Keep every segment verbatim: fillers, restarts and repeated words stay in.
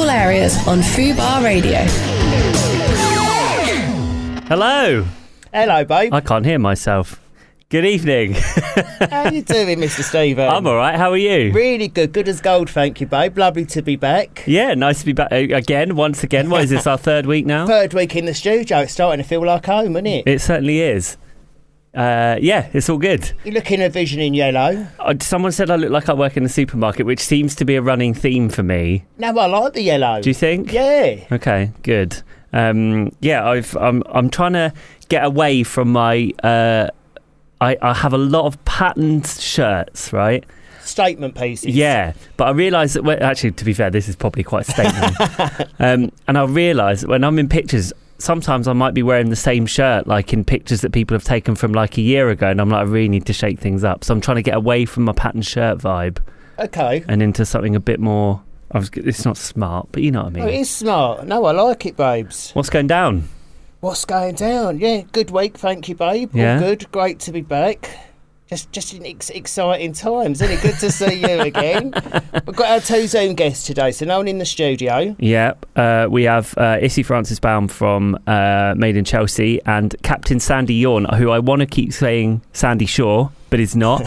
Cool Areas on Fubar Radio. Hello. Hello, babe. I can't hear myself. Good evening. How you doing, Mister Stephen? I'm all right. How are you? Really good. Good as gold, thank you, babe. Lovely to be back. Yeah, nice to be back again, once again. What is this, our third week now? Third week in the studio. It's starting to feel like home, isn't it? It certainly is. Uh, yeah, it's all good. You're looking a vision in yellow. Uh, someone said I look like I work in a supermarket, which seems to be a running theme for me. No, I like the yellow. Do you think? Yeah. Okay, good. Um, yeah, I've, I'm I'm trying to get away from my... Uh, I, I have a lot of patterned shirts, right? Statement pieces. Yeah, but I realise that... When, actually, to be fair, this is probably quite a statement. um, and I realise that when I'm in pictures... Sometimes I might be wearing the same shirt, like in pictures that people have taken from like a year ago, and I'm like, I really need to shake things up. So I'm trying to get away from my patterned shirt vibe. Okay. And into something a bit more... I was, it's not smart, but you know what I mean. Oh, it is smart. No, I like it, babes. What's going down? What's going down? Yeah, good week, thank you, babe. Yeah. All good. Great to be back. Just just in ex- exciting times, isn't it? Good to see you again. We've got our two Zoom guests today, so no one in the studio. Yeah, uh, we have uh, Issy Francis Baum from uh, Made in Chelsea and Captain Sandy Yawn, who I want to keep saying Sandy Shaw, but is not,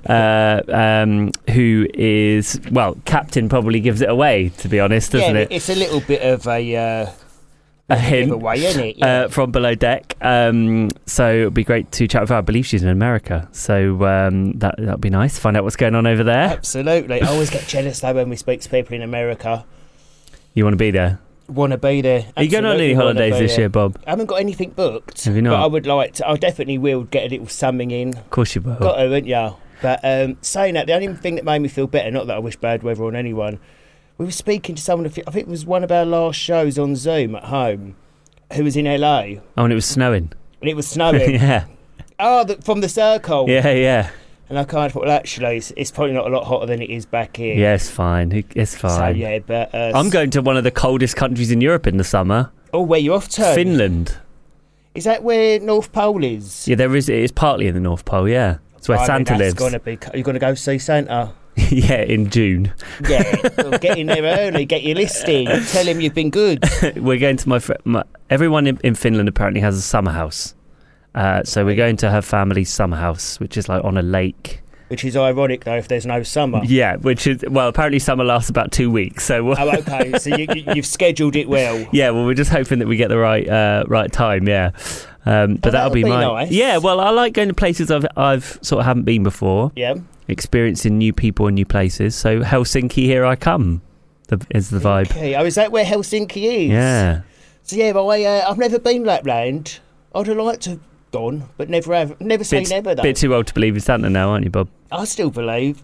uh, um, who is, well, Captain probably gives it away, to be honest, doesn't yeah, it? It's a little bit of a... Uh, a hint away, isn't it? Yeah. uh, from Below Deck. Um, so it'd be great to chat with her. I believe she's in America, so um, that that'd be nice. Find out what's going on over there. Absolutely. I always get jealous though when we speak to people in America. You want to be there? Want to be there. Are you going on any holidays this there. year, Bob? I haven't got anything booked. Have you not? But I would like to. I definitely will get a little summing in. Of course you will. Got to, haven't you? But um, saying that, the only thing that made me feel better, not that I wish bad weather on anyone, we were speaking to someone, I think it was one of our last shows on Zoom at home, who was in L A. Oh, and it was snowing. And it was snowing. Yeah. Oh, the, from the circle. Yeah, yeah. And I kind of thought, well, actually, it's, it's probably not a lot hotter than it is back here. Yeah, it's fine. It's fine. So, yeah, but... Uh, I'm going to one of the coldest countries in Europe in the summer. Oh, where you off to? Finland. Is that where North Pole is? Yeah, there is. It is partly in the North Pole, yeah. It's where I Santa mean, lives. Gonna be, are you going to go see Santa? Yeah, in June. Yeah, well, get in there early, get your listing, tell him you've been good. We're going to my, fr- my... Everyone in, in Finland apparently has a summer house. Uh, so we're going to her family's summer house, which is like on a lake. Which is ironic, though, if there's no summer. Yeah, which is... Well, apparently summer lasts about two weeks, so... Oh, okay, so you, you, you've scheduled it well. Yeah, well, we're just hoping that we get the right uh, right time, yeah. Um, but Oh, that'll be, be my... nice. Yeah, well, I like going to places I've, I've sort of haven't been before. Yeah. Experiencing new people and new places. So Helsinki, here I come, the, is the vibe. Okay, oh, is that where Helsinki is? Yeah. So, yeah, but I, uh, I've never been Lapland. I'd have liked to have gone, but never have. Never say Bit, never, though. bit too old to believe in Santa now, aren't you, Bob? I still believe.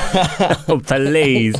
Oh, please.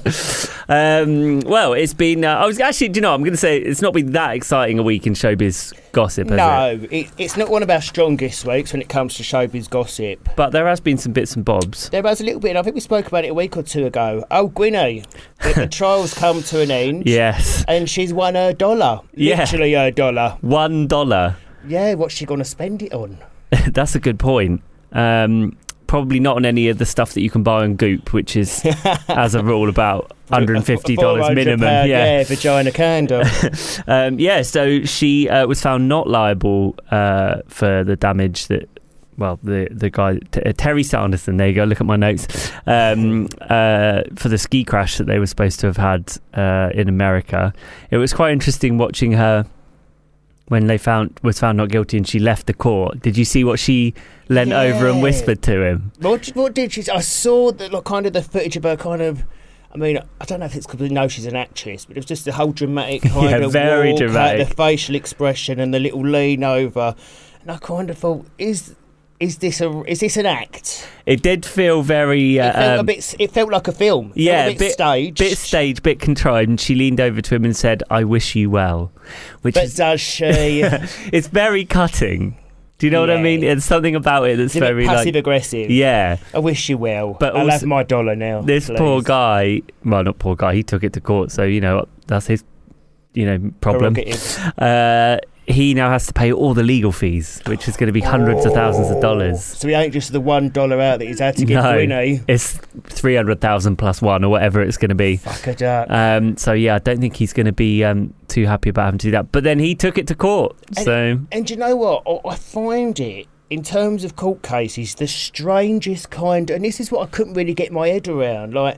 um, well, it's been... Uh, I was actually... Do you know, I'm going to say it's not been that exciting a week in showbiz gossip, has No, it? it, it's not one of our strongest weeks when it comes to showbiz gossip. But there has been some bits and bobs. There was a little bit, and I think we spoke about it a week or two ago. Oh, Gwynnie, the, the trial's come to an end. Yes. And she's won her dollar. Yeah. Literally her dollar. One dollar. Yeah, what's she going to spend it on? That's a good point. Um, probably not on any of the stuff that you can buy on Goop, which is, as a rule, about one hundred fifty dollars minimum. Pound, yeah. yeah, vagina candle. um, yeah, so she uh, was found not liable uh, for the damage that, well, the the guy, T- uh, Terry Sanderson, there you go, look at my notes, um, uh, for the ski crash that they were supposed to have had uh, in America. It was quite interesting watching her when they found was found not guilty and she left the court. Did you see what she leant Yeah. over and whispered to him? What, what did she... I saw the, like, kind of the footage of her kind of... I mean, I don't know if it's because we know she's an actress, but it was just the whole dramatic kind Yeah, of very walk, dramatic. like the facial expression and the little lean over. And I kind of thought, is is this a is this an act? It did feel very... Uh, It felt um, a bit. It felt like a film. It Yeah, felt a bit, bit staged. bit staged, bit contrived, and she leaned over to him and said, "I wish you well," which But is does she? it's very cutting. Do you know what I Yeah. mean? It's something about it that's It's a bit very passive like, aggressive. yeah. I wish you well. But I'll also- have my dollar now. This please. poor guy, well, not poor guy, he took it to court, so you know that's his, you know, problem. Prerogative. Uh, he now has to pay all the legal fees, which is going to be hundreds oh. of thousands of dollars. So he ain't just the one dollar out that he's had to give no, Gwyneth. It's three hundred thousand plus one or whatever it's going to be. Fuck a duck. Um, so yeah, I don't think he's going to be um, too happy about having to do that. But then he took it to court. And, so and you know what? I, I find it, in terms of court cases, the strangest kind, and this is what I couldn't really get my head around. Like,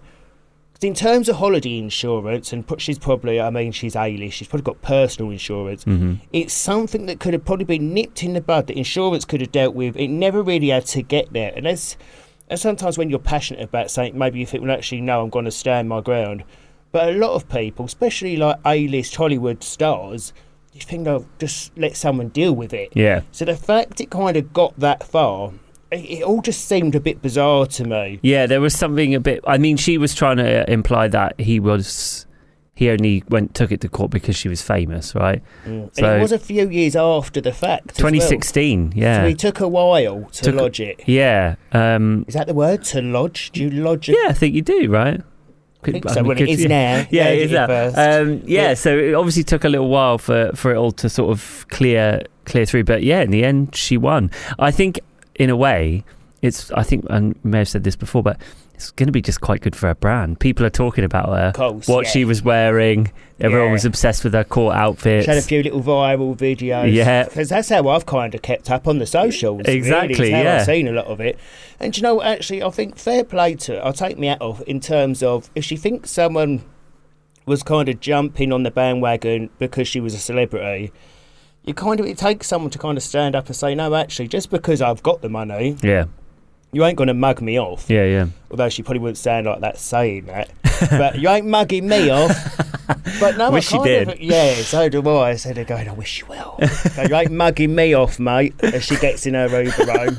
in terms of holiday insurance, and she's probably, I mean, she's A-list, she's probably got personal insurance. mm-hmm. It's something that could have probably been nipped in the bud that insurance could have dealt with. It never really had to get there. And that's, and sometimes when you're passionate about something, maybe you think, well, actually, no, I'm going to stand my ground. But a lot of people, especially like A-list Hollywood stars, you think, oh, just let someone deal with it. yeah. So the fact it kind of got that far, it all just seemed a bit bizarre to me. Yeah, there was something a bit... I mean, she was trying to imply that he was... He only went took it to court because she was famous, right? Mm. So, and it was a few years after the fact. twenty sixteen, as well. yeah. So it took a while to Took- lodge it. Yeah. Um, Is that the word? To lodge? Do you lodge it? yeah, I think you do, right? I think I so. mean, Well, could- it is yeah. now. Yeah, You it is heard that. first. Um, yeah, Yeah. so it obviously took a little while for, for it all to sort of clear clear through. But yeah, in the end, she won. I think, in a way... It's, I think, and I may have said this before, but it's going to be just quite good for her brand. People are talking about her, Of course, what yeah. she was wearing. Everyone Yeah. was obsessed with her court outfits. She had a few little viral videos. Yeah. Because that's how I've kind of kept up on the socials. Exactly, really. It's how yeah. I've seen a lot of it. And you know what, actually, I think fair play to her. I'll take me hat off in terms of if she thinks someone was kind of jumping on the bandwagon because she was a celebrity, you kind of, it takes someone to kind of stand up and say, no, actually, just because I've got the money, Yeah, you ain't going to mug me off. yeah, yeah. Although she probably wouldn't sound like that saying that. But you ain't mugging me off. But no, Wish I you kind did. Of, yeah, so do I. So they're going, I wish you well. So you ain't mugging me off, mate, as she gets in her Uber home.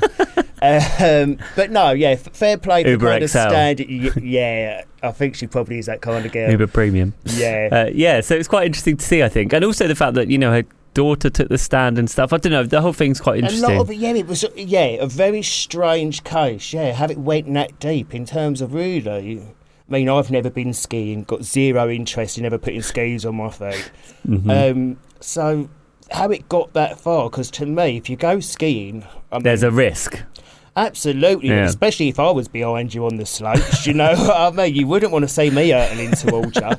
Um, but no, yeah, f- fair play for Uber kind X L. of standing. Y- yeah, I think she probably is that kind of girl. Uber Premium. Yeah. Uh, yeah, so it's quite interesting to see, I think. And also the fact that, you know, her daughter took the stand and stuff. I don't know, the whole thing's quite A interesting. lot of it, yeah, it was, yeah, a very strange case. Yeah, have it went that deep in terms of really. I mean, I've never been skiing, got zero interest in ever putting skis on my feet. Mhm. Um, so how it got that far? Because to me, if you go skiing, I mean, There's a risk. absolutely, Yeah. especially if I was behind you on the slopes, you know what I mean? You wouldn't want to see me hurtling towards you.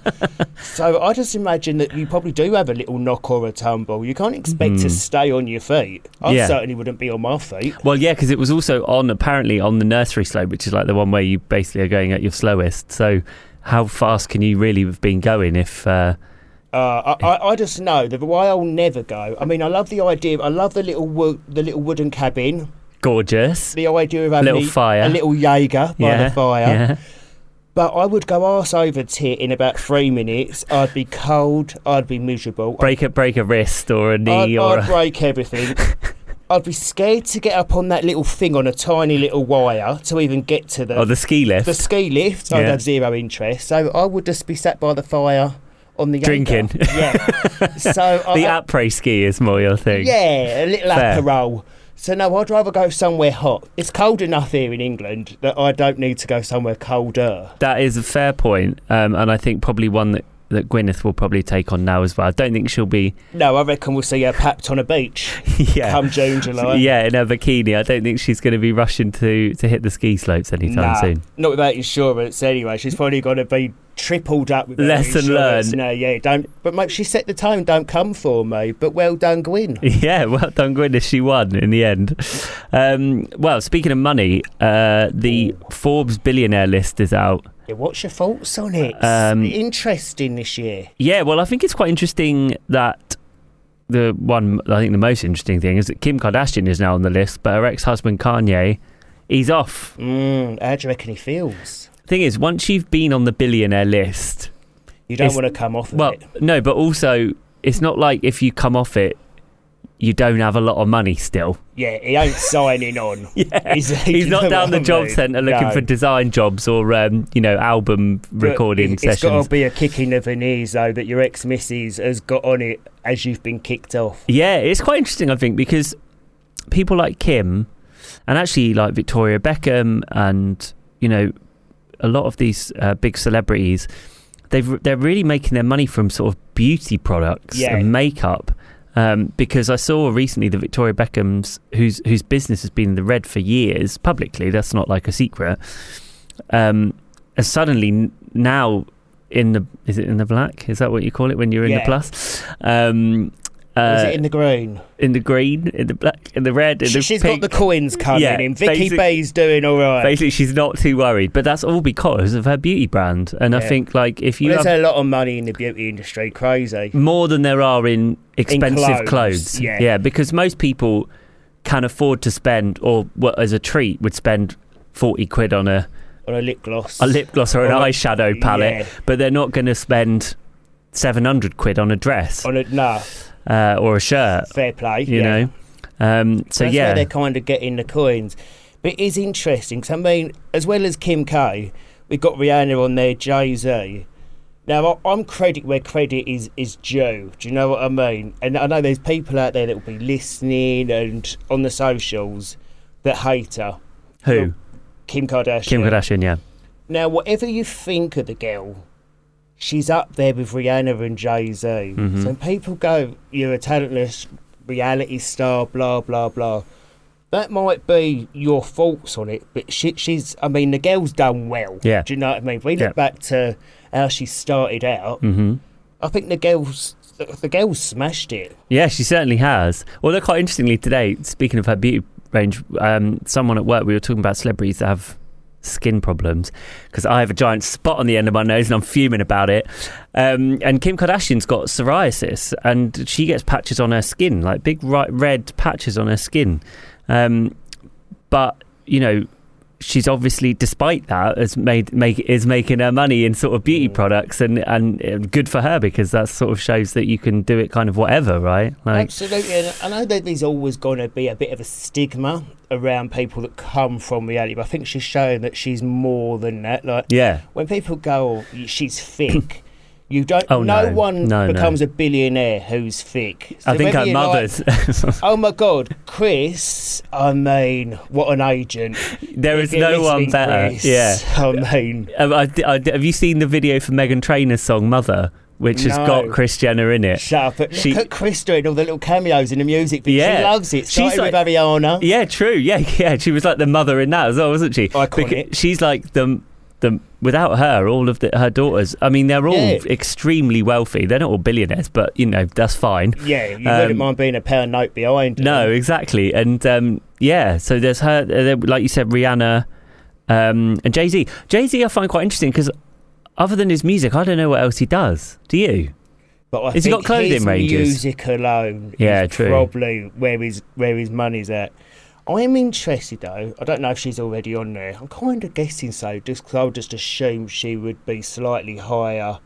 So I just imagine that you probably do have a little knock or a tumble. You can't expect to Mm. stay on your feet. I Yeah. certainly wouldn't be on my feet. Well, yeah, because it was also on, apparently, on the nursery slope, which is like the one where you basically are going at your slowest. So how fast can you really have been going if... Uh, Uh, I, I, I just know that why I'll never go. I mean, I love the idea. I love the little wo- the little wooden cabin. gorgeous. The idea of having Little a, fire. a little Jaeger by yeah, the fire. Yeah. But I would go arse over tit in about three minutes. I'd be cold. I'd be miserable. Break a, break a wrist or a knee I'd, or I'd a... break everything. I'd be scared to get up on that little thing on a tiny little wire to even get to the Oh, the ski lift. the ski lift. I'd Yeah. have zero interest. So I would just be sat by the fire on the Jaeger. Drinking. Yeah. So the I, après ski is more your thing. yeah, a little Fair. Aperol. So no, I'd rather go somewhere hot. It's cold enough here in England that I don't need to go somewhere colder. That is a fair point, um, and I think probably one that, that Gwyneth will probably take on now as well. I don't think she'll be... No, I reckon we'll see her papped on a beach yeah. come June, July. Yeah, in her bikini. I don't think she's going to be rushing to, to hit the ski slopes anytime Nah, soon. not without insurance anyway. She's probably going to be tripled up with her Lesson insurance. learned. No, yeah, don't. But mate, she set the tone. Don't come for me. But well done, Gwyn. Yeah, well done, Gwyneth. She won in the end. Um, well, speaking of money, uh, the Forbes billionaire list is out. Yeah, what's your thoughts on it? Um, Interesting this year. Yeah, well, I think it's quite interesting that the one, I think the most interesting thing is that Kim Kardashian is now on the list, but her ex-husband Kanye, he's off. Mm, how do you reckon he feels? Thing is, once you've been on the billionaire list, You don't It's- want to come off of well, it. no, but also it's not like if you come off it, you don't have a lot of money still. Yeah, he ain't signing on. Yeah, Is he? he's You not know down what the I job mean? centre looking No. for design jobs or um, you know album But recording it, It's got sessions. to be a kick in the veneers, though, that your ex-missus has got on it as you've been kicked off. Yeah, it's quite interesting, I think, because people like Kim and actually like Victoria Beckham and, you know, a lot of these uh, big celebrities, they've, they're really making their money from sort of beauty products Yeah. and makeup. Um, because I saw recently that Victoria Beckham's, whose whose business has been in the red for years publicly, that's not like a secret, um, is suddenly n- now in the, is it in the black? Is that what you call it when you're in Yeah. the plus? Um, uh, Is it in the green? in the green, in the black, in the red, in She, the she's pink? got the coins coming Yeah, in. Vicky basic- B's doing all right. Basically, she's not too worried, but that's all because of her beauty brand. And I Yeah. think, like, if you Well, have there's a lot of money in the beauty industry. Crazy. more than there are in expensive clothes, clothes, yeah. yeah, because most people can afford to spend, or what as a treat would spend forty quid on a Or a lip gloss. a lip gloss or an Or a- eyeshadow palette, yeah. but they're not going to spend seven hundred quid on a dress On a, no, uh, or a shirt, fair play. you yeah. know. Um, so That's yeah, where they're kind of getting the coins. But it is interesting. 'Cause I mean, as well as Kim K, we've got Rihanna on there, Jay-Z. Now, I- I'm credit where credit is, is due. Do you know what I mean? And I know there's people out there that will be listening and on the socials that hate her. who Kim Kardashian. Kim Kardashian, yeah, Now, whatever you think of the girl, she's up there with Rihanna and Jay-Z. Mhm. So when people go, you're a talentless reality star, blah, blah, blah. That might be your thoughts on it, but she, she's, I mean, the girl's done well. Yeah. Do you know what I mean? If we look Yeah. back to how she started out, hmm I think the girl's, the, the girl's smashed it. yeah, she certainly has. Although quite interestingly today, speaking of her beauty range, um, someone at work, we were talking about celebrities that have skin problems, because I have a giant spot on the end of my nose and I'm fuming about it. Um, and Kim Kardashian's got psoriasis and she gets patches on her skin, like big right, red patches on her skin. Um, but, you know, she's obviously, despite that, has made make is making her money in sort of beauty Mm. products, and, and uh, good for her, because that sort of shows that you can do it kind of whatever, right? Like, Absolutely. And I know that there's always going to be a bit of a stigma around people that come from reality, but I think she's showing that she's more than that. Like, yeah. when people go, oh, she's thick, you don't. Oh, no, no. one No, no. becomes a billionaire who's thick. So I think whether her you mother's. like- oh my God, Chris! I mean, what an agent. There If is you're no one listening, better. Chris, Yeah. I mean, Um, I, I, have you seen the video for Meghan Trainor's song "Mother," which has No. got Kris Jenner in it? shut up. But look She- at Chris doing all the little cameos in the music. But Yeah. she loves it. She's Started like- with Ariana. Yeah, true. Yeah, yeah. She was like the mother in that as well, wasn't she? Iconic. Because she's like the the. Without her, all of the, her daughters, I mean, they're all Yeah. extremely wealthy. They're not all billionaires, but you know that's fine. Yeah, you Um, wouldn't mind being a pound note behind. No, exactly. And um, yeah, so there's her, uh, there- like you said, Rihanna um, and Jay-Z. Jay-Z I find quite interesting because other than his music, I don't know what else he does. Do you? But I Has he think got clothing his ranges? music alone Yeah, is true. probably where his where his money's at. I'm interested though. I don't know if she's already on there. I'm kind of guessing so, just because I would just assume she would be slightly higher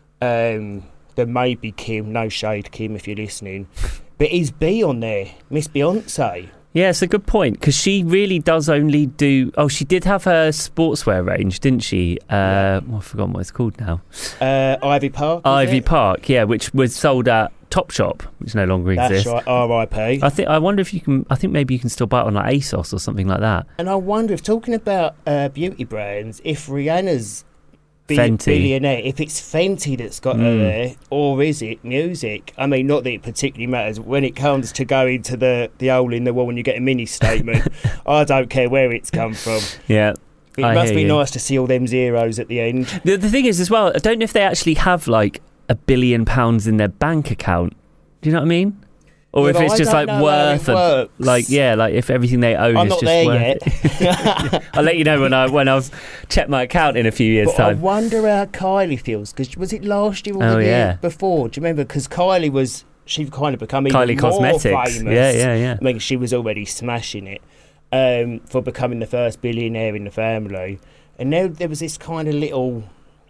um, than maybe Kim. No shade, Kim, if you're listening. But is B on there? Miss Beyonce? Yeah, it's a good point because she really does only do. Oh, she did have her sportswear range, didn't she? Uh, oh, I've forgotten what it's called now. Uh, Ivy Park? is Ivy it? Park, yeah, which was sold at Topshop, which no longer That's exists. right, R I P. I think. I wonder if you can. I think maybe you can still buy it on like ASOS or something like that. And I wonder if, talking about uh, beauty brands, if Rihanna's bi- Fenty. billionaire, if it's Fenty that's got her Mm. there, or is it music? I mean, not that it particularly matters. When it comes to going to the, the hole in the wall when you get a mini statement, I don't care where it's come from. Yeah. It I must hear be you. nice to see all them zeros at the end. The, the thing is, as well, I don't know if they actually have like a billion pounds in their bank account. Do you know what I mean? Or Yeah, if but it's I just don't like know worth, how it a, works. like yeah, like if everything they own I'm is not just there worth yet. it. I'll let you know when I when I've checked my account in a few years' But I time. wonder how Kylie feels, because was it last year or Oh, the year yeah. before? Do you remember? Because Kylie was, she kind of become even Kylie more Cosmetics, famous. yeah, yeah, yeah. I mean, she was already smashing it um, for becoming the first billionaire in the family. And now there was this kind of little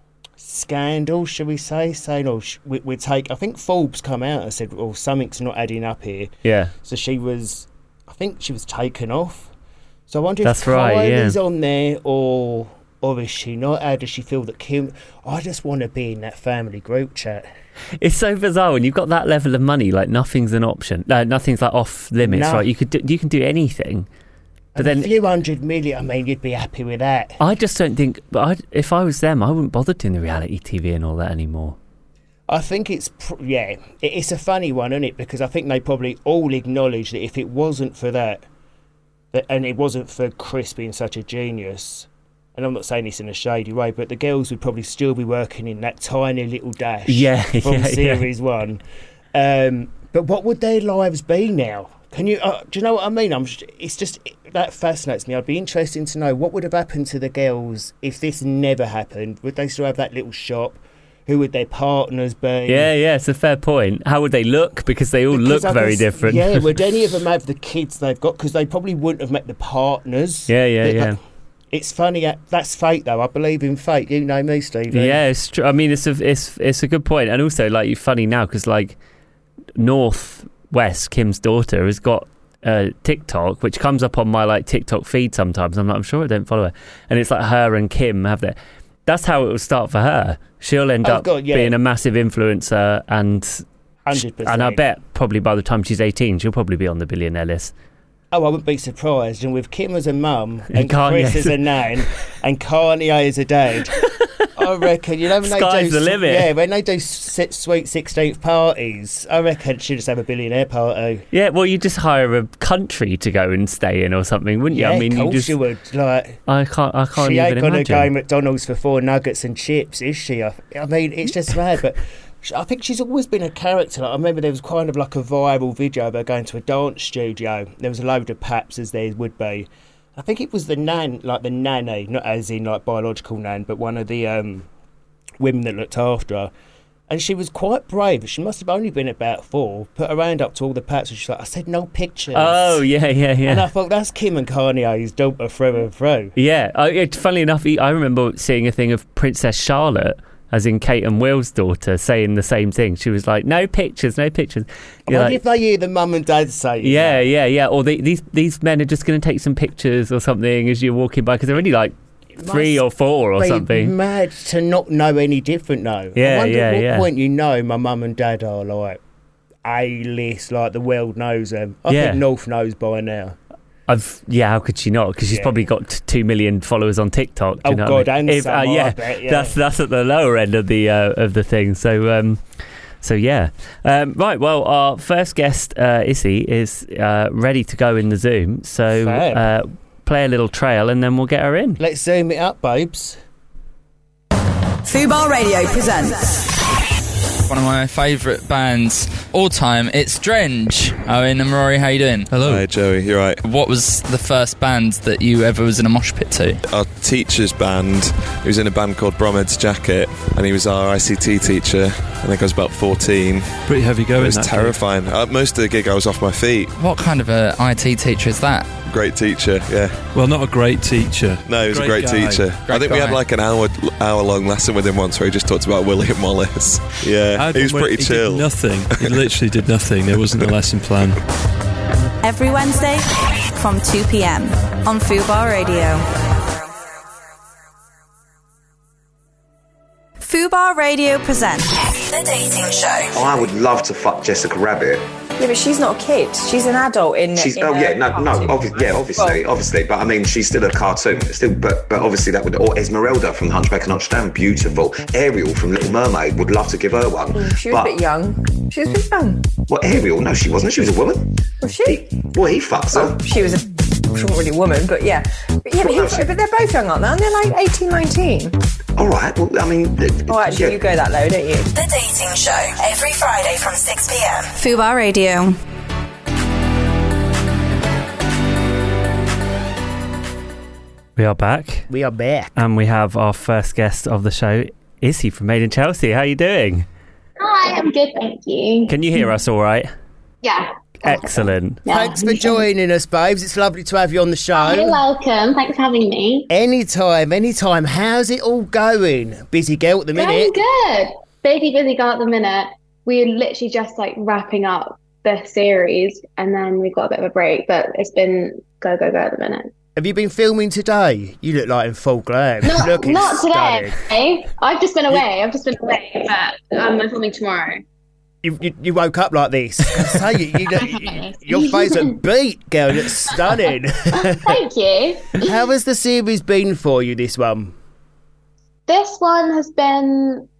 scandal, shall we say, saying, oh, sh- we, we'd take, I think Forbes come out and said, well, something's not adding up here. Yeah. So she was, I think she was taken off. So I wonder That's if right, yeah. Kylie's on there or or is she not? How does she feel that Kim... I just want to be in that family group chat. It's so bizarre when you've got that level of money. Like nothing's an option. No, nothing's like off limits. No. Right? You could do, you can do anything. But And then a few hundred million, I mean, you'd be happy with that. I just don't think. But I, if I was them, I wouldn't bother doing the reality T V and all that anymore. I think it's, pr- yeah, it, it's a funny one, isn't it? Because I think they probably all acknowledge that if it wasn't for that, that and it wasn't for Chris being such a genius, and I'm not saying this in a shady way, but the girls would probably still be working in that tiny little dash yeah, from yeah, series yeah. one. Um, but what would their lives be now? Can you? Uh, do you know what I mean? I'm. Just, it's just that fascinates me. I'd be interested to know what would have happened to the girls if this never happened. Would they still have that little shop? Who would their partners be? Yeah, yeah, it's a fair point. How would they look? Because they all Because look I very guess- different. Yeah, would any of them have the kids they've got? Because they probably wouldn't have met the partners. yeah, yeah, That- yeah. that- It's funny. uh, That's fate, though. I believe in fate. You know me, Stephen. Yeah, it's true. I mean, it's a it's it's a good point, and also like you're funny now because like North West, Kim's daughter, has got uh, TikTok, which comes up on my like TikTok feed sometimes. I'm like, I'm sure I don't follow her, and it's like her and Kim have that. That's how it will start for her. She'll end Oh, up God, yeah. being a massive influencer, and one hundred percent. and I bet probably by the time she's eighteen, she'll probably be on the billionaire list. Oh, I wouldn't be surprised. And with Kim as a mum and And Kanye Chris as a nan and Kanye as a dad, I reckon, you know, when Sky's they do, the limit. Yeah, when they do s- sweet sixteenth parties, I reckon she'd just have a billionaire party. Yeah, well, you just hire a country to go and stay in or something, wouldn't you? Yeah, I mean, of you course just. you would. Like, I can't. I can't she even ain't gonna imagine. go McDonald's for four nuggets and chips, is she? I, I mean, it's just mad. But sh- I think she's always been a character. Like, I remember there was kind of like a viral video of her going to a dance studio. There was a load of paps, as there would be. I think it was the nan, like the nanny, not as in like biological nan, but one of the um, women that looked after her. And she was quite brave. She must have only been about four. Put her hand up to all the paps and she's like, I said no pictures. Oh yeah, yeah, yeah. And I thought, that's Kim and Kanye's daughter through and through. Yeah, I, it, funnily enough, I remember seeing a thing of Princess Charlotte, as in Kate and Will's daughter, saying the same thing. She was like, "No pictures, no pictures." I You're wonder like, if they hear the mum and dad say yeah, that. yeah, yeah. Or they, these these men are just going to take some pictures or something as you're walking by because they're only like three or four or Be something. mad to not know any different though. Yeah, I wonder yeah, at what yeah. point you know my mum and dad are like A-list, like the world knows them. I Yeah. think North knows by now. I've yeah. How could she not? Because she's Yeah. probably got t- two million followers on TikTok. Do Oh, you know God, what I mean? and some, I yeah, bet, yeah. that's that's at the lower end of the uh, of the thing. So um, so yeah. Um, right. Well, our first guest, uh, Issy, is uh, ready to go in the Zoom. So Fab. uh, play a little trail, and then we'll get her in. Let's zoom it up, babes. Fubar Radio presents One of my favourite bands all time. It's Drench. Owen and Rory, how you doing? Hello. Hi, Joey. You're right. What was the first band that you ever was in a mosh pit to? Our teacher's band, he was in a band called Bromhead's Jacket, and he was our I C T teacher. I think I was about fourteen. Pretty heavy going. It was that terrifying. Uh, most of the gig I was off my feet. What kind of a I T teacher is that? Great teacher, yeah. gig. Well, not a great teacher. No, he was a great guy. teacher. Great I think we had guy. like an hour hour long lesson with him once where he just talked about William Wallace. Yeah, I had he was one where pretty he chill. Did nothing. He literally did nothing. There wasn't a lesson plan. Every Wednesday from two p.m. on Fubar Radio. Fubar Radio presents The Dating Show. Oh, I would love to fuck Jessica Rabbit. Yeah, but she's not a kid. She's an adult in. She's in oh a yeah no no cartoon. obvi- yeah obviously Well, obviously but I mean she's still a cartoon still but but obviously that would or Esmeralda from The Hunchback of Notre Dame, beautiful. Ariel from Little Mermaid, would love to give her one. she was but, a bit young. She was a bit young. Well, Ariel, no, she wasn't. She was a woman. Was she? He, well, he fucks her. Oh, she was a. She wasn't really a woman, but yeah. But yeah, but, he, Well, no, but they're both young, aren't they? And they're like eighteen, nineteen. All right. Well, I mean. th- Oh, actually, yeah. you go that low, don't you? The Dating Show. Every Friday from six p.m. Fubar Radio. We are back, We are back. and we have our first guest of the show, Issy from Made in Chelsea. How are you doing? Hi, I'm good, thank you. Can you hear us all right? Yeah. Excellent. Yeah. Thanks for joining us, babes. It's lovely to have you on the show. You're welcome. Thanks for having me. Anytime, anytime. How's it all going? Busy girl at the Very minute. good. Busy, busy girl at the minute. We're literally just like wrapping up the series and then we've got a bit of a break, but it's been go, go, go at the minute. Have you been filming today? You look like in full glam. Not, Looking not stunning. today. I've just been away. I've just been away, but um, I'm filming tomorrow. You, you, you woke up like this. I say you, you, look- you, your face look beat, girl. It's stunning. Thank you. How has the series been for you, this one? This one has been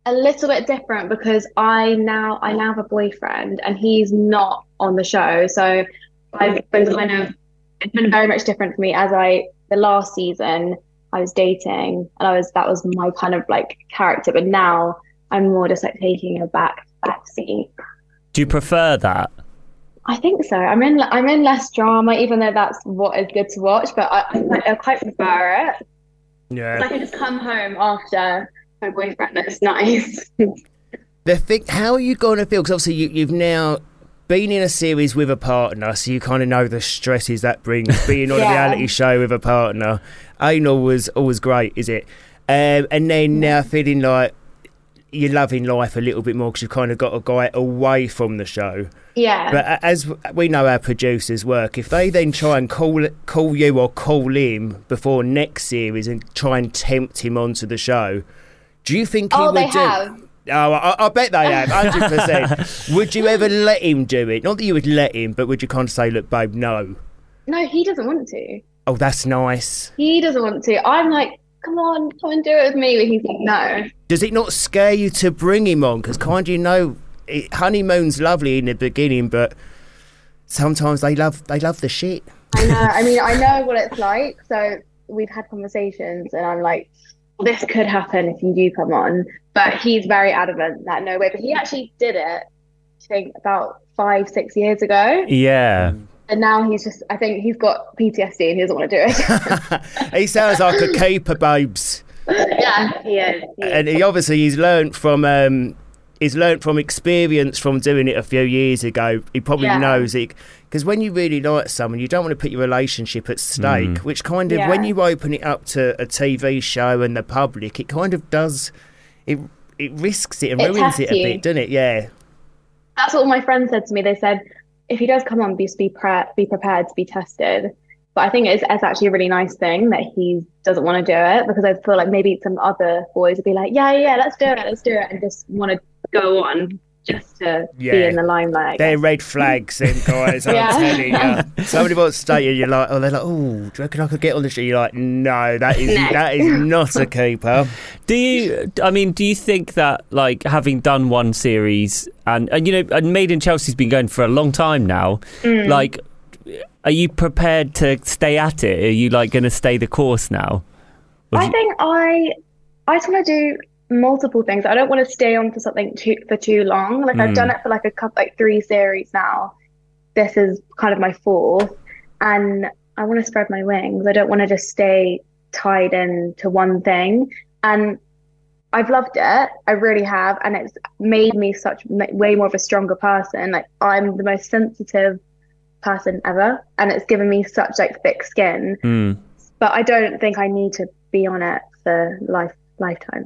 a little bit different because I now I now have a boyfriend and he's not on the show. So I've been kind of it's been very much different for me as I the last season I was dating and I was that was my kind of like character, but now I'm more just like taking a back back seat. Do you prefer that? I think so. I'm in I'm in less drama, even though that's what is good to watch. But I, I, quite, I quite prefer it. Yeah. I can just come home after my boyfriend. That's nice. The thing, how are you going to feel? Because obviously you, you've now been in a series with a partner, so you kind of know the stresses that brings. Being on Yeah. a reality show with a partner ain't always always great, is it? Um, and then now feeling like you're loving life a little bit more because you've kind of got a guy away from the show. Yeah. But a- as we know how producers work, if they then try and call call you or call him before next series and try and tempt him onto the show, do you think he Oh, would they do? have. Oh, I, I bet they have, one hundred percent. Would you ever let him do it? Not that you would let him, but would you kind of say, look, babe, no? No, he doesn't want to. Oh, that's nice. He doesn't want to. I'm like, come on, come and do it with me. But he's like, no. Does it not scare you to bring him on? Because kind of, you know, it, honeymoon's lovely in the beginning, but sometimes they love they love the shit. I know. I mean, I know what it's like. So we've had conversations, and I'm like, this could happen if you do come on. But he's very adamant that no way. But he actually did it, I think, about five, six years ago. Yeah. And now he's just, I think he's got P T S D and he doesn't want to do it. He sounds like a keeper, babes. Yeah, he is. He is. And he obviously he's learnt from um, he's learnt from experience from doing it a few years ago. He probably Yeah. knows it because when you really like someone, you don't want to put your relationship at stake. Mm. Which kind of Yeah. when you open it up to a T V show and the public, it kind of does it. It risks it and It ruins tests it a you. bit, doesn't it? Yeah. That's what my friends said to me. They said, if he does come on, just be, pre- be prepared to be tested. But I think it's, it's actually a really nice thing that he doesn't want to do it because I feel like maybe some other boys would be like, yeah, yeah, let's do it, let's do it, and just want to go on just to be Yeah. in the limelight. I They're guess. red flags, them guys, I'm Yeah. telling you. Somebody wants to date you, you're like, oh, they're like, oh, do you reckon I could get on the show? You're like, no, that is No. that is not a keeper. Do you? I mean, do you think that like having done one series and and you know, and Made in Chelsea's been going for a long time now, Mm. like, are you prepared to stay at it? Are you like going to stay the course now? Or do I you- think I, I just want to do multiple things. I don't want to stay on for something too, for too long. Like I've Mm. done it for like a couple, like three series now. This is kind of my fourth, and I want to spread my wings. I don't want to just stay tied in to one thing. And I've loved it. I really have, and it's made me such way more of a stronger person. Like I'm the most sensitive person ever, and it's given me such like thick skin. Mm. But I don't think I need to be on it for life lifetime.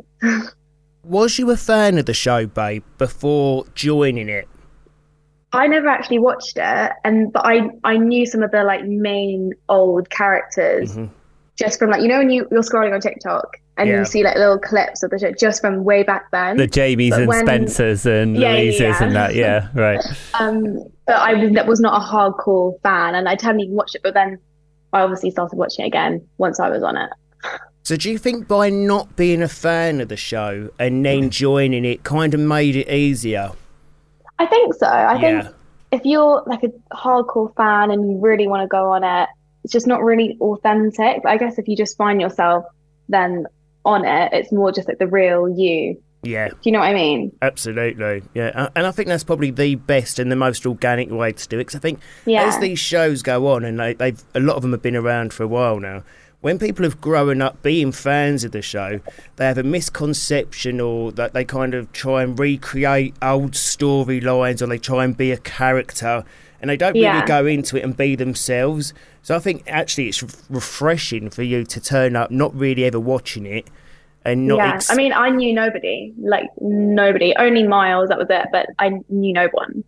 Was you a fan of the show, babe, before joining it? I never actually watched it, and but I I knew some of the like main old characters Mhm. just from like you know when you you're scrolling on TikTok and Yeah. you see like little clips of the show just from way back then. the Jamies But and when- Spencers and Yeah, yeah, Louises yeah. and that? Yeah, right. Um, but I was that was not a hardcore fan, and I hadn't even watched it. But then I obviously started watching it again once I was on it. So do you think by not being a fan of the show and then joining it kind of made it easier? I think so. I Yeah. think if you're like a hardcore fan and you really want to go on it, it's just not really authentic. But I guess if you just find yourself then on it, it's more just like the real you. Yeah, Do you know what I mean? absolutely. Yeah, Uh, and I think that's probably the best and the most organic way to do it. Because I think Yeah. as these shows go on, and they, they've a lot of them have been around for a while now. When people have grown up being fans of the show, they have a misconception or that they kind of try and recreate old storylines or they try and be a character and they don't really Yeah. go into it and be themselves. So I think actually it's refreshing for you to turn up not really ever watching it and not... Yeah. ex- I mean, I knew nobody, like nobody, only Miles, that was it. But I knew no one.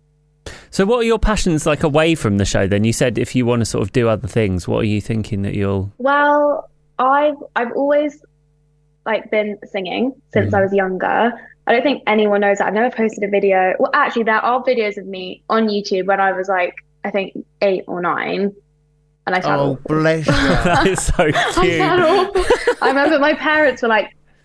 So, what are your passions like away from the show? Then you said if you want to sort of do other things, what are you thinking that you'll? Well, I've I've always like been singing since I was younger. I don't think anyone knows that. I've never posted a video. Well, actually, there are videos of me on YouTube when I was like, I think eight or nine, and I sound Oh, awful. bless you. That is so I cute. sound awful. I remember my parents were like,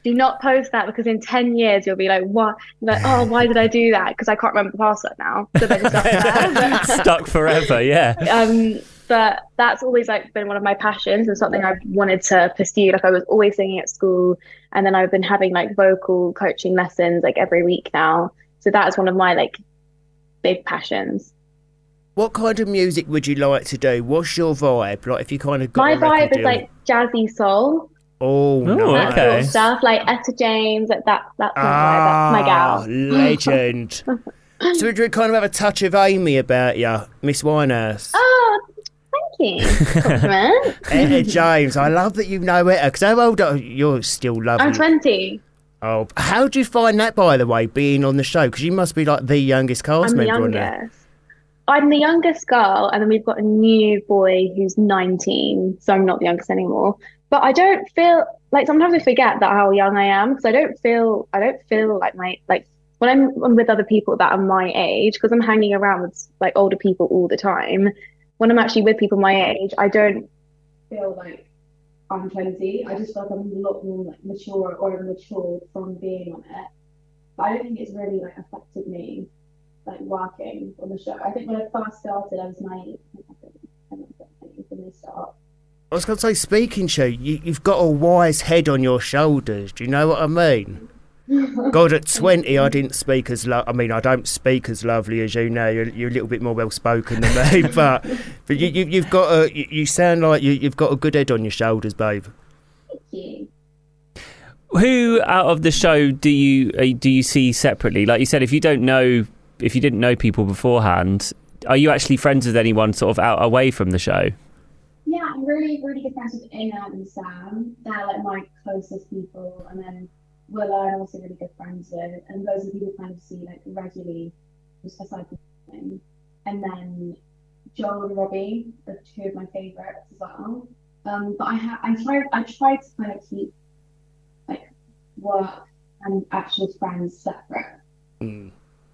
Do not post that because in ten years you'll be like, what? Like, oh, why did I do that? Because I can't remember the password now. So they're just up there. Stuck forever, yeah. Um, but that's always like been one of my passions and something I've wanted to pursue. Like I was always singing at school, and then I've been having like vocal coaching lessons like every week now. So that is one of my like big passions. What kind of music would you like to do? What's your vibe? Like if you kind of got my a record vibe is deal? like jazzy soul. Oh, Ooh, no. That okay. sort of stuff, like Etta James, like that. That's my vibe. That's my Ah, gal. legend. So would you kind of have a touch of Amy about you, Miss Winehouse? Oh, thank you. Compliment. Etta James, I love that you know Etta, because how old are you? You're still lovely. I'm twenty. Oh, how do you find that, by the way, being on the show? Because you must be like the youngest cast I'm the member on there. youngest. I'm the youngest girl, and then we've got a new boy who's nineteen, so I'm not the youngest anymore. But I don't feel like sometimes I forget that how young I am because I don't feel I don't feel like my like when I'm, I'm with other people that are my age because I'm hanging around with like older people all the time. When I'm actually with people my age, I don't feel like I'm twenty. I just feel like I'm a lot more like mature or matured from being on it. But I don't think it's really like affected me like working on the show. I think when I first started, I was naive. I think I think from the start. I was going to say, speaking to you, you've got a wise head on your shoulders. Do you know what I mean? God, at twenty, I didn't speak as lo- I mean, I don't speak as lovely as you now. You're, you're a little bit more well-spoken than me, but but you, you, you've got a, you, you sound like you, you've got a good head on your shoulders, babe. Thank you. Who out of the show do you uh, do you see separately? Like you said, if you don't know, if you didn't know people beforehand, are you actually friends with anyone sort of out away from the show? Yeah, I'm really, really good friends with Ina and Sam. They're like my closest people, and then Willow I'm also really good friends with, and those are people I kind of see like regularly, just aside from thing. And then Joel and Robbie are two of my favourites as well. Um, but I ha- I try I try to kind of keep like work and actual friends separate. Mm.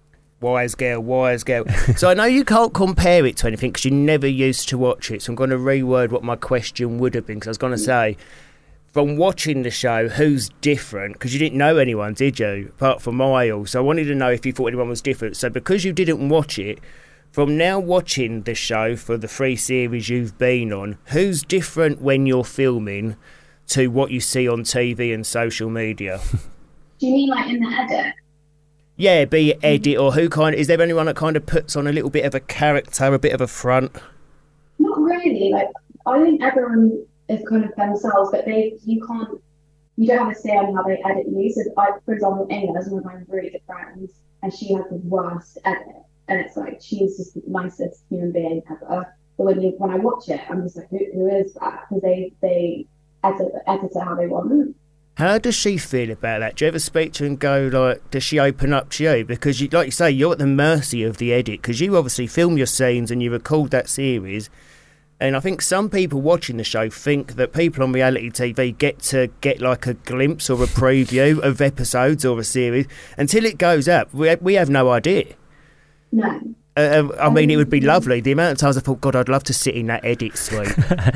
Wise girl, wise girl. So I know you can't compare it to anything because you never used to watch it. So I'm going to reword what my question would have been because I was going to say, from watching the show, who's different? Because you didn't know anyone, did you? Apart from Miles. So I wanted to know if you thought anyone was different. So because you didn't watch it, from now watching the show for the three series you've been on, who's different when you're filming to what you see on T V and social media? Do you mean like in the edit? Yeah, be it edit or who kind of, is there anyone that kind of puts on a little bit of a character, a bit of a front? Not really. Like I think everyone is kind of themselves, but they you can't you don't have a say on how they edit you. So I, for example, Amy is one of my really good friends, and she has the worst edit, and it's like she's just the nicest human being ever. But when you when I watch it, I'm just like, who, who is that? Because they they edit edit it how they want. How does she feel about that? Do you ever speak to her and go, like, does she open up to you? Because, you, like you say, you're at the mercy of the edit, because you obviously film your scenes and you record that series. And I think some people watching the show think that people on reality T V get to get, like, a glimpse or a preview of episodes or a series. Until it goes up, we, we have no idea. No. Uh, I mean, it would be lovely. The amount of times I thought, God, I'd love to sit in that edit suite.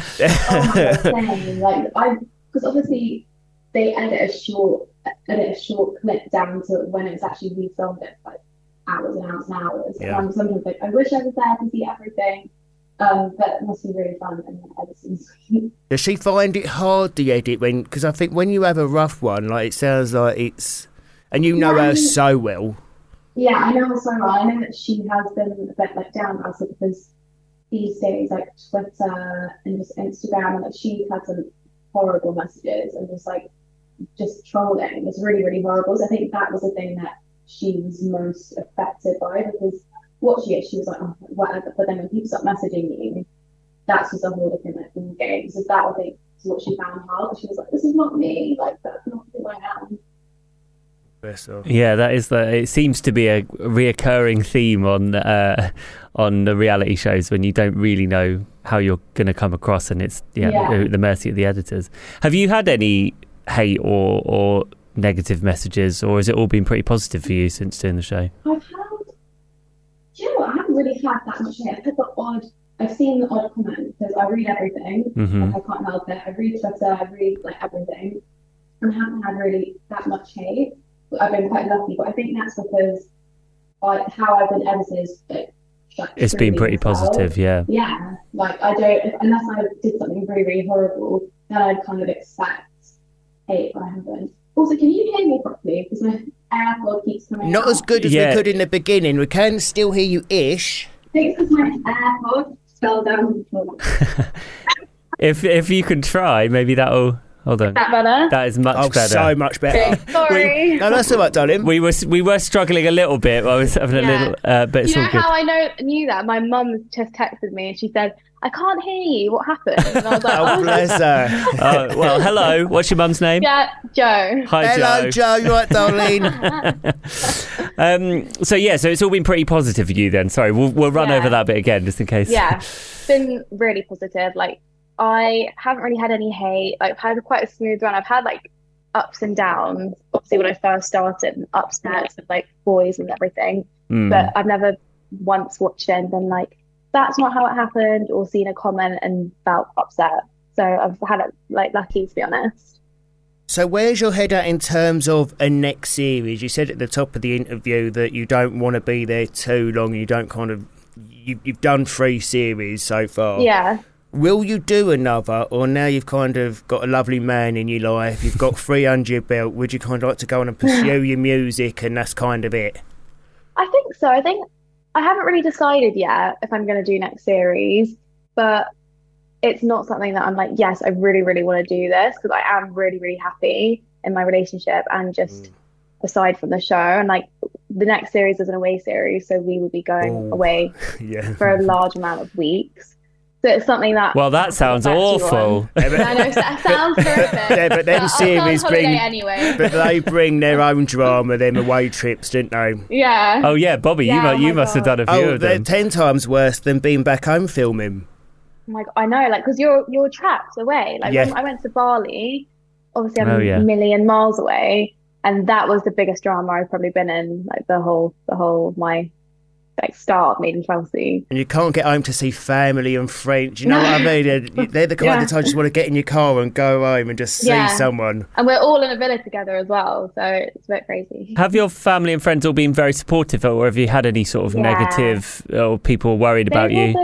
Oh my God, same. Like, I, because obviously they edit a short, edit a short clip down to when it's actually refilmed it, like hours and hours and hours. Yeah. And I'm sometimes like, I wish I was there to see everything, um, but it must be really fun in the editing suite. Does she find it hard to edit when? Because I think when you have a rough one, like it sounds like it's, and you know Yeah, I her mean- so well. Yeah, I know her so well. I know that she has been a bit like down about it because these days, like Twitter and just Instagram, and like she's had some horrible messages and just like just trolling. It's really, really horrible. So I think that was the thing that she was most affected by, because watching it, she was like, oh, whatever. But then when people start messaging you, that's just a whole different like ball game. So that I think is what she found hard. She was like, this is not me. Like that's not who I am. Yeah, that is the. It seems to be a reoccurring theme on uh, on the reality shows when you don't really know how you're going to come across, and it's yeah, Yeah. The, the mercy of the editors. Have you had any hate or or negative messages, or has it all been pretty positive for you since doing the show? I've had, do you know what? I haven't really had that much hate. I've had the odd, I've seen the odd comment because I read everything. Mhm. Like, I can't help it. I read Twitter, I read like everything. and haven't had really that much hate. I've been quite lucky, but I think that's because like how I've been edited, it it's been pretty positive, yeah. Yeah, like I don't, unless I did something really, really horrible, then I'd kind of expect hate, but I haven't. Also, can you hear me properly? Because my AirPod keeps coming Not out. as good as Yeah. we could in the beginning. We can still hear you ish. I think it's because my AirPod fell down the floor. If if you can try, maybe that'll. Hold on. Is that better? That is much Oh, better. so much better. Okay, sorry. No, that's all right, darling. We were we were struggling a little bit. I was having a Yeah. little, uh, but it's You know all good. how I know knew that? My mum just texted me and she said, I can't hear you. What happened? And I was like, Oh, bless her. Oh, well, hello. What's your mum's name? yeah, Joe. Hi, Hello, Joe. You right, darling? Um, so yeah, so it's all been pretty positive for you then. Sorry, we'll we'll run Yeah. over that bit again just in case. Yeah, it's been really positive. Like, I haven't really had any hate. Like, I've had quite a smooth run. I've had like ups and downs. Obviously, when I first started, and upsets with like boys and everything. Mm. But I've never once watched it and been like, that's not how it happened, or seen a comment and felt upset. So I've had it like lucky, to be honest. So where's your head at in terms of a next series? You said at the top of the interview that you don't want to be there too long. You don't kind of... You, you've done three series so far. Yeah. Will you do another, or now you've kind of got a lovely man in your life, you've got three under your belt, would you kind of like to go on and pursue your music and that's kind of it? I think so. I think I haven't really decided yet if I'm going to do next series, but it's not something that I'm like, yes, I really, really want to do this, because I am really, really happy in my relationship and just mm. aside from the show. And like the next series is an away series, so we will be going oh. away yeah. for a large amount of weeks. So it's something that... Well, that sounds awful. Yeah, but, I know, that sounds horrific. Yeah, but them but series bring... Anyway. But they bring their own drama, them away trips, don't they? Yeah. Oh, yeah, Bobby, yeah, you, oh you must God. have done a few oh, of them. they're ten times worse than being back home filming. Oh my God, I know, like, because you're, you're trapped away. Like, yeah. when I went to Bali, obviously I'm oh, yeah. a million miles away, and that was the biggest drama I've probably been in, like, the whole, the whole of my... like start Made in Chelsea, and you can't get home to see family and friends. You know what I mean? They're, they're the kind yeah. of time you just want to get in your car and go home and just see yeah. someone. And we're all in a villa together as well, so it's a bit crazy. Have your family and friends all been very supportive, or have you had any sort of yeah. negative, or people worried they about you?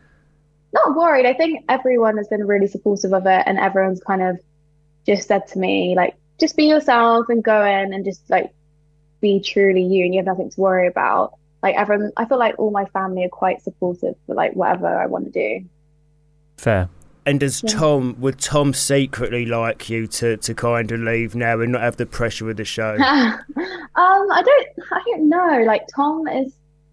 Not worried. I think everyone has been really supportive of it, and everyone's kind of just said to me, like, just be yourself and go in and just like be truly you, and you have nothing to worry about. Like everyone, I feel like all my family are quite supportive for like whatever I want to do. Fair. And does yeah. Tom, would Tom secretly like you to, to kind of leave now and not have the pressure of the show? um, I don't, I don't know. Like Tom is,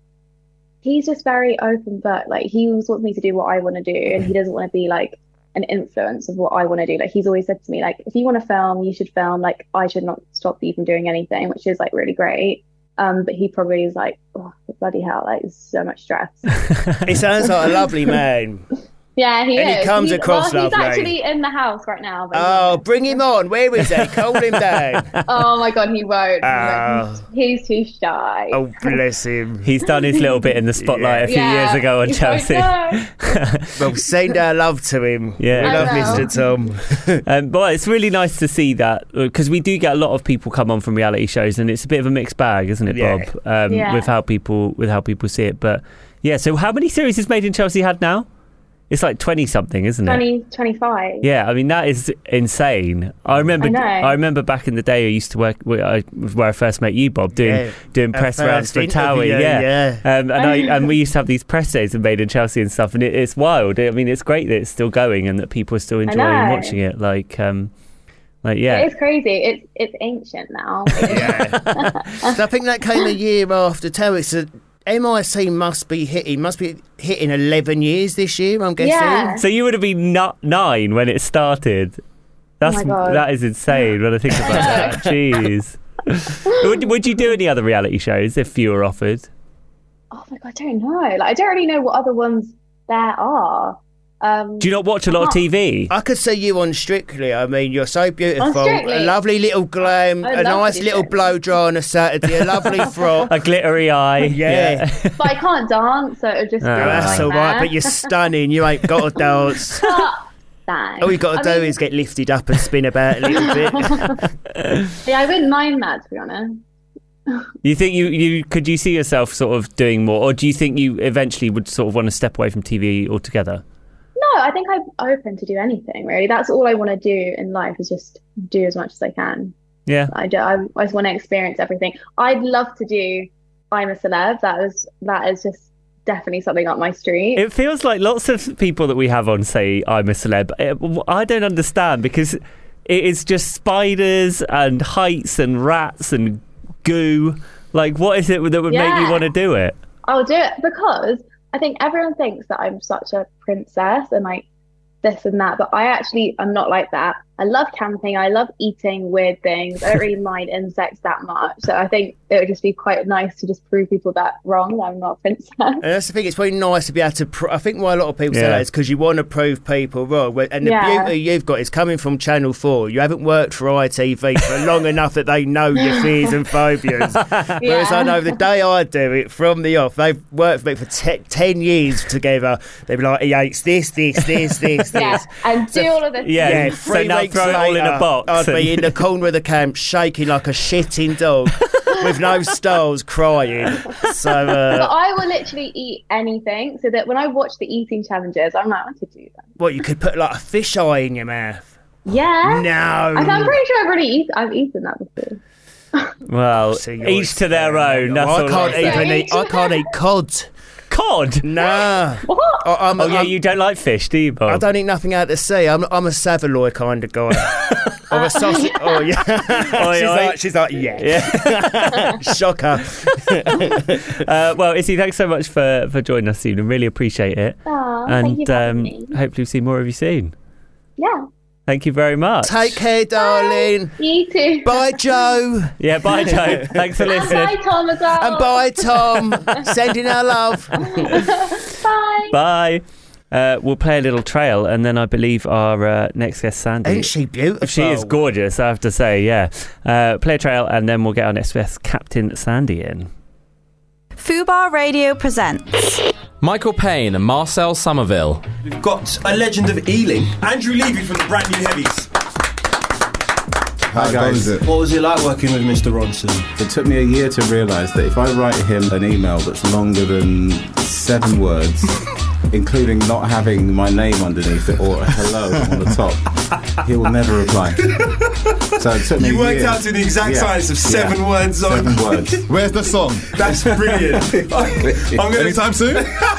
he's just very open book. Like he always wants me to do what I want to do, and he doesn't want to be like an influence of what I want to do. Like he's always said to me, like, if you want to film, you should film. Like I should not stop you from doing anything, which is like really great. Um, but he probably is like, oh, bloody hell, like, it's so much stress. He sounds like a lovely man. Yeah, he and is. he comes he's, across well, lovely. He's actually in the house right now. But oh, yeah. bring him on. Where is he? Call him down. Oh, my God, he won't. Oh. He's, he's too shy. Oh, bless him. He's done his little bit in the spotlight yeah. a few yeah. years ago on He's Chelsea. Well, send our love to him. Yeah. We I love know. Mister Tom. um, but it's really nice to see that, because we do get a lot of people come on from reality shows, and it's a bit of a mixed bag, isn't it, Yeah. Bob? Um, Yeah. With how people with how people see it. But yeah, so how many series has Made in Chelsea had now? It's like twenty something, isn't it? twenty, twenty-five. Yeah, I mean that is insane. I remember. I know. I remember back in the day, I used to work where I, where I first met you, Bob, doing Yeah. doing Our press rounds first for Towie. interview, Yeah, yeah. Um, and I and we used to have these press days in Made in Chelsea and stuff, and it, it's wild. I mean, it's great that it's still going and that people are still enjoying know. watching it. Like, um, like yeah, It's crazy. It's it's ancient now. Yeah. So I think that came a year after Towie. So M I C must be hitting, must be hitting eleven years this year, I'm guessing. Yeah. So you would have been not nine when it started. That's Oh my God. that is insane when I think about that. Jeez. would would you do any other reality shows if you were offered? Oh my God, I don't know. Like I don't really know what other ones there are. Um, Do you not watch a lot of T V? I could see you on Strictly. I mean, you're so beautiful. On Strictly? A lovely little glam, I a love nice to do little Strictly. blow dry on a Saturday, a lovely frock. A glittery eye. Yeah. but I can't dance, so it would just Oh, be That's like all right, but you're stunning. You ain't got to dance. understand. All you got to I do mean- is get lifted up and spin about a little bit. Yeah, I wouldn't mind that, to be honest. You think you, you could you see yourself sort of doing more, or do you think you eventually would sort of want to step away from T V altogether? No, I think I'm open to do anything, really. That's all I want to do in life, is just do as much as I can. Yeah. I, do, I, I just want to experience everything. I'd love to do I'm a Celeb. That was that is just definitely something up my street. It feels like lots of people that we have on say I'm a Celeb. I don't understand, because it is just spiders and heights and rats and goo. Like, what is it that would Yeah. make you want to do it? I'll do it because I think everyone thinks that I'm such a princess and like this and that, but I actually am not like that. I love camping. I love eating weird things. I don't really mind insects that much. So I think it would just be quite nice to just prove people that wrong, that I'm not a princess. And that's the thing, it's very nice to be able to... Pr- I think why a lot of people say Yeah. that is because you want to prove people wrong. And the Yeah. beauty you've got is coming from Channel four. You haven't worked for I T V for long enough that they know your fears and phobias. Whereas I know the day I do it, from the off, they've worked for me for te- ten years together. They'd be like, he hates this, this, this, this, Yeah, this. and do all of this. Yeah, Yeah, so three now weeks throw it all in a later, box I'd and- be in the corner of the camp shaking like a shitting dog with no stalls, crying. So, But uh, I will literally eat anything, so that when I watch the eating challenges, I'm like, I could do that. what, you could put like a fish eye in your mouth? Yeah. No. I- I'm pretty sure I've already eat, I've eaten that before. Well, See, you're each to their own. That's I all can't I'm saying. even eat. I can't eat cod. Cod? Nah. What? I, I'm, Oh, yeah, I'm- you don't like fish, do you, Bob? I don't eat nothing out to sea. I'm I'm a Savaloy kind of guy. Or a sausage. Oh yeah. Oi, she's oi. like she's like yeah. Yeah. Shocker. uh, well, Izzy, thanks so much for, for joining us, Stephen. Really appreciate it. Aw, and thank you for having um, me. hopefully we'll see more of you soon. Yeah. Thank you very much. Take care, darling. You too. Bye, Joe. Yeah, bye, Joe. Thanks for And listening. bye, Tom, as well. And bye, Tom. Sending our love. Bye. Bye. Uh, we'll play a little trail, and then I believe our uh, next guest, Sandy. Ain't she beautiful? She is gorgeous, I have to say, yeah. Uh, play a trail, and then we'll get our next guest, Captain Sandy, in. Fubar Radio presents Michael Payne and Marcel Somerville. We've got a legend of Ealing, Andrew Levy from the Brand New Heavies. Hi guys. What was it like working with Mister Ronson? It took me a year to realise that if I write him an email that's longer than seven words, including not having my name underneath it or a hello on the top, he will never reply. So it took me You a worked year. out to the exact Yeah. science of seven Yeah. words on. Seven words. Where's the song? That's brilliant. I'm gonna Anytime soon?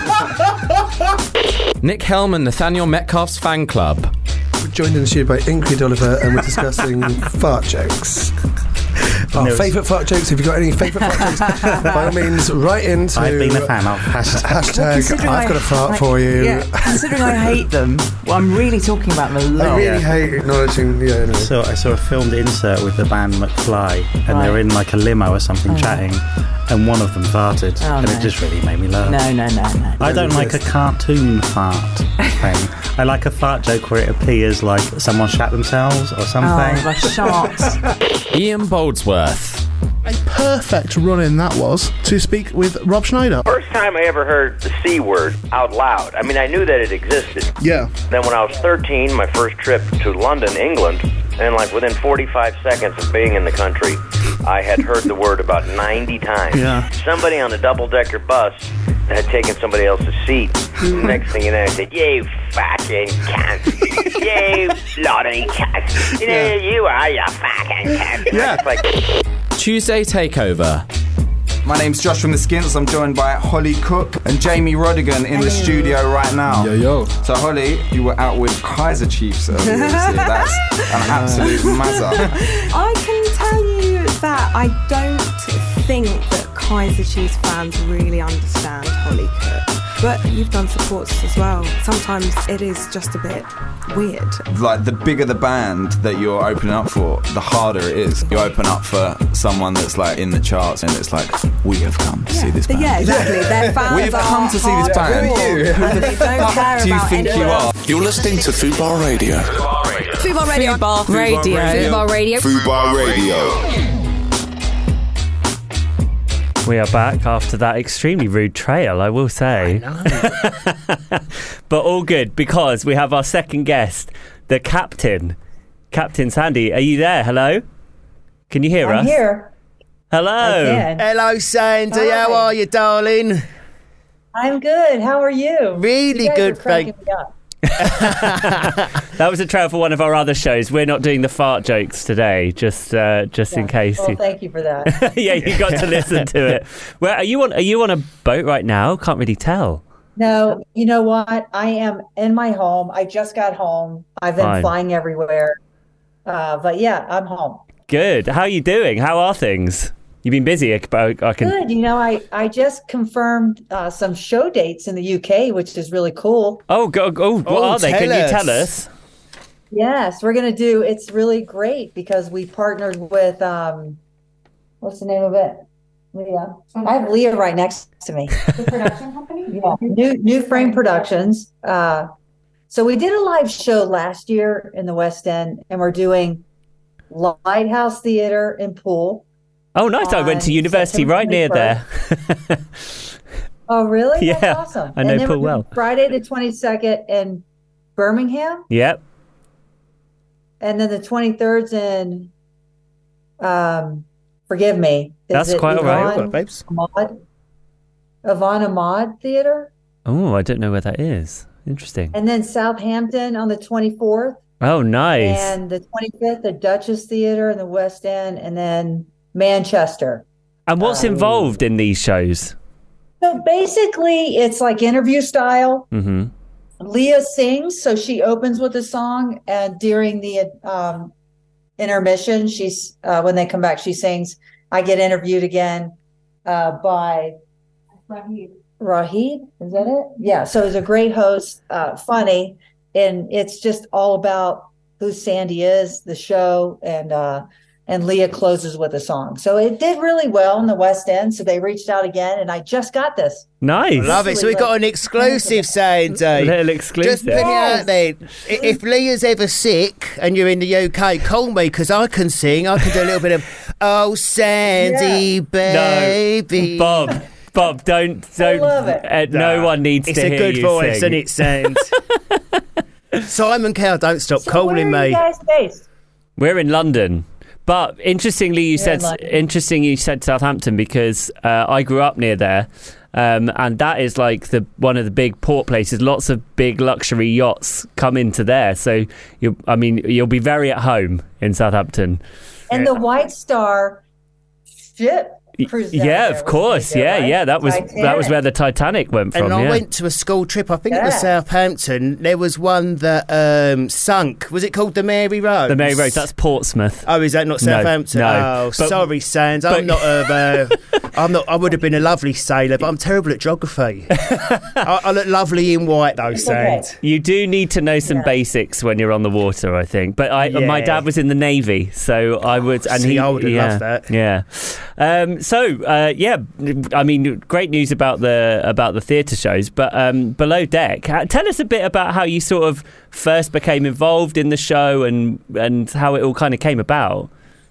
Nick Helm and Nathaniel Metcalf's fan club. We're joined in the studio by Ingrid Oliver, and we're discussing fart jokes. Our favourite fart jokes. If you've got any favourite fart jokes, by all means, write into. I've been a fan of hashtag. Hashtag Well, I've got a fart I- for you. Yeah, considering I hate them, well, I'm really talking about them a lot. I really hate acknowledging. Yeah, no. So I saw a filmed insert with the band McFly, and Right. they were in like a limo or something Oh. chatting, and one of them farted, Oh, and no. it just really made me laugh. No, no, no, no. I don't like a cartoon fart thing. I like a fart joke where it appears like someone shat themselves or something. Oh, the sharks. Ian Boldsworth. A perfect run-in that was to speak with Rob Schneider. First time I ever heard the C word out loud. I mean, I knew that it existed. Yeah. Then when I was thirteen, my first trip to London, England, and like within forty-five seconds of being in the country, I had heard the word about ninety times. Yeah. Somebody on a double-decker bus had taken somebody else's seat. Next thing you know, I said, "You fucking cunt. You bloody cunt. You know, you are, you fucking cunt." Yeah. It's like... Tuesday Takeover. My name's Josh from the Skints. I'm joined by Holly Cook and Jamie Rodigan in the studio right now. Yo, yo. So, Holly, you were out with Kaiser Chiefs earlier this year. That's an absolute mazza. I can tell you that I don't think that Kaiser Chiefs fans really understand Holly Cook. But you've done supports as well. Sometimes it is just a bit weird. Like, the bigger the band that you're opening up for, the harder it is. You open up for someone that's like in the charts and it's like, we have come to see this band. Yeah, exactly. Their fans We have are come to see this band. hardcore, and they don't care Do you about think you anyone are? else. You're listening to Fubar Radio. Fubar Radio. Fubar Radio. Fubar Radio. Fubar Radio. We are back after that extremely rude trail, I will say. I But all good, because we have our second guest, the captain. Captain Sandy, are you there? Hello? Can you hear I'm us? here. Hello. I can. Hello, Sandy. Hi. How are you, darling? I'm good. How are you? Really You guys good, are cracking thank- me up. That was a trail for one of our other shows. We're not doing the fart jokes today, just uh, just in case. Well, you... thank you for that. yeah, you got to listen to it. Where are you on? Are you on a boat right now? Can't really tell. No, you know what? I am in my home. I just got home. I've been Fine. flying everywhere. Uh, but yeah, I'm home. Good. How are you doing? How are things? You've been busy. I, I can. Good. You know, I, I just confirmed uh, some show dates in the U K, which is really cool. Oh, go, oh, what Oh, are they? Can tell you us. tell us? Yes, we're going to do, it's really great because we partnered with, um, what's the name of it? Leah. I have Leah right next to me. The production company? Yeah, New New Frame Productions. Uh, so we did a live show last year in the West End, and we're doing Lighthouse Theater and Pool. Oh, nice. I went to on university September right near there. Oh, really? That's Yeah, awesome. I know and then Pool we're doing well. Friday the twenty-second in Birmingham, Yep. and then the twenty-third's in, um, forgive me. is That's it quite all right. Yvonne babes. Ahmad? Yvonne Ahmad Theater. Oh, I don't know where that is. Interesting. And then Southampton on the twenty-fourth. Oh, nice. And the twenty-fifth, the Duchess Theater in the West End, and then Manchester. And what's Um, involved in these shows? So basically, it's like interview style. Mm-hmm. Leah sings, so she opens with a song, and during the um, intermission, she's uh, when they come back, she sings. I get interviewed again uh, by Rahid. Rahid. Is that it? Yeah. So it's a great host, uh, funny, and it's just all about who Sandy is, the show, and uh, and Leah closes with a song. So it did really well in the West End. So they reached out again, and I just got this. Nice. Love it. So we got an exclusive, Sandy. Little exclusive. Just putting it out there. I- If Leah's ever sick and you're in the U K, call me because I can sing. I can do a little bit of "Oh Sandy, baby." No, Bob. Bob, don't don't. love it. Uh, no Nah, one needs it's to a hear good you voice, sing. and it sounds. Simon Cowell, don't stop So where calling are me. you guys based? We're in London. But interestingly, you You're said in London. interesting. You said Southampton because uh, I grew up near there, um, and that is like the one of the big port places. Lots of big luxury yachts come into there. So you, I mean, you'll be very at home in Southampton. And the White Star ship cruised down Yeah, there, of wasn't course. it, Yeah, right? yeah. That was that was Titanic. where the Titanic went from. And I yeah. went to a school trip. I think it was Yeah. Southampton. There was one that um, sunk. Was it called the Mary Rose? the Mary Rose. That's Portsmouth. Oh, is that not No, Southampton? no. Oh, But- sorry, Sands. but- I'm not a. Uh, I'm not. I would have been a lovely sailor, but I'm terrible at geography. I, I look lovely in white, though, It's okay. Sands. You do need to know some Yeah. basics when you're on the water, I think. But I, my Yeah. dad was in the Navy, so I would. And See, he, I would have yeah, loved that. Yeah. Um, so uh, yeah, I mean, great news about the about the theatre shows. But um, Below Deck, uh, tell us a bit about how you sort of first became involved in the show and and how it all kind of came about.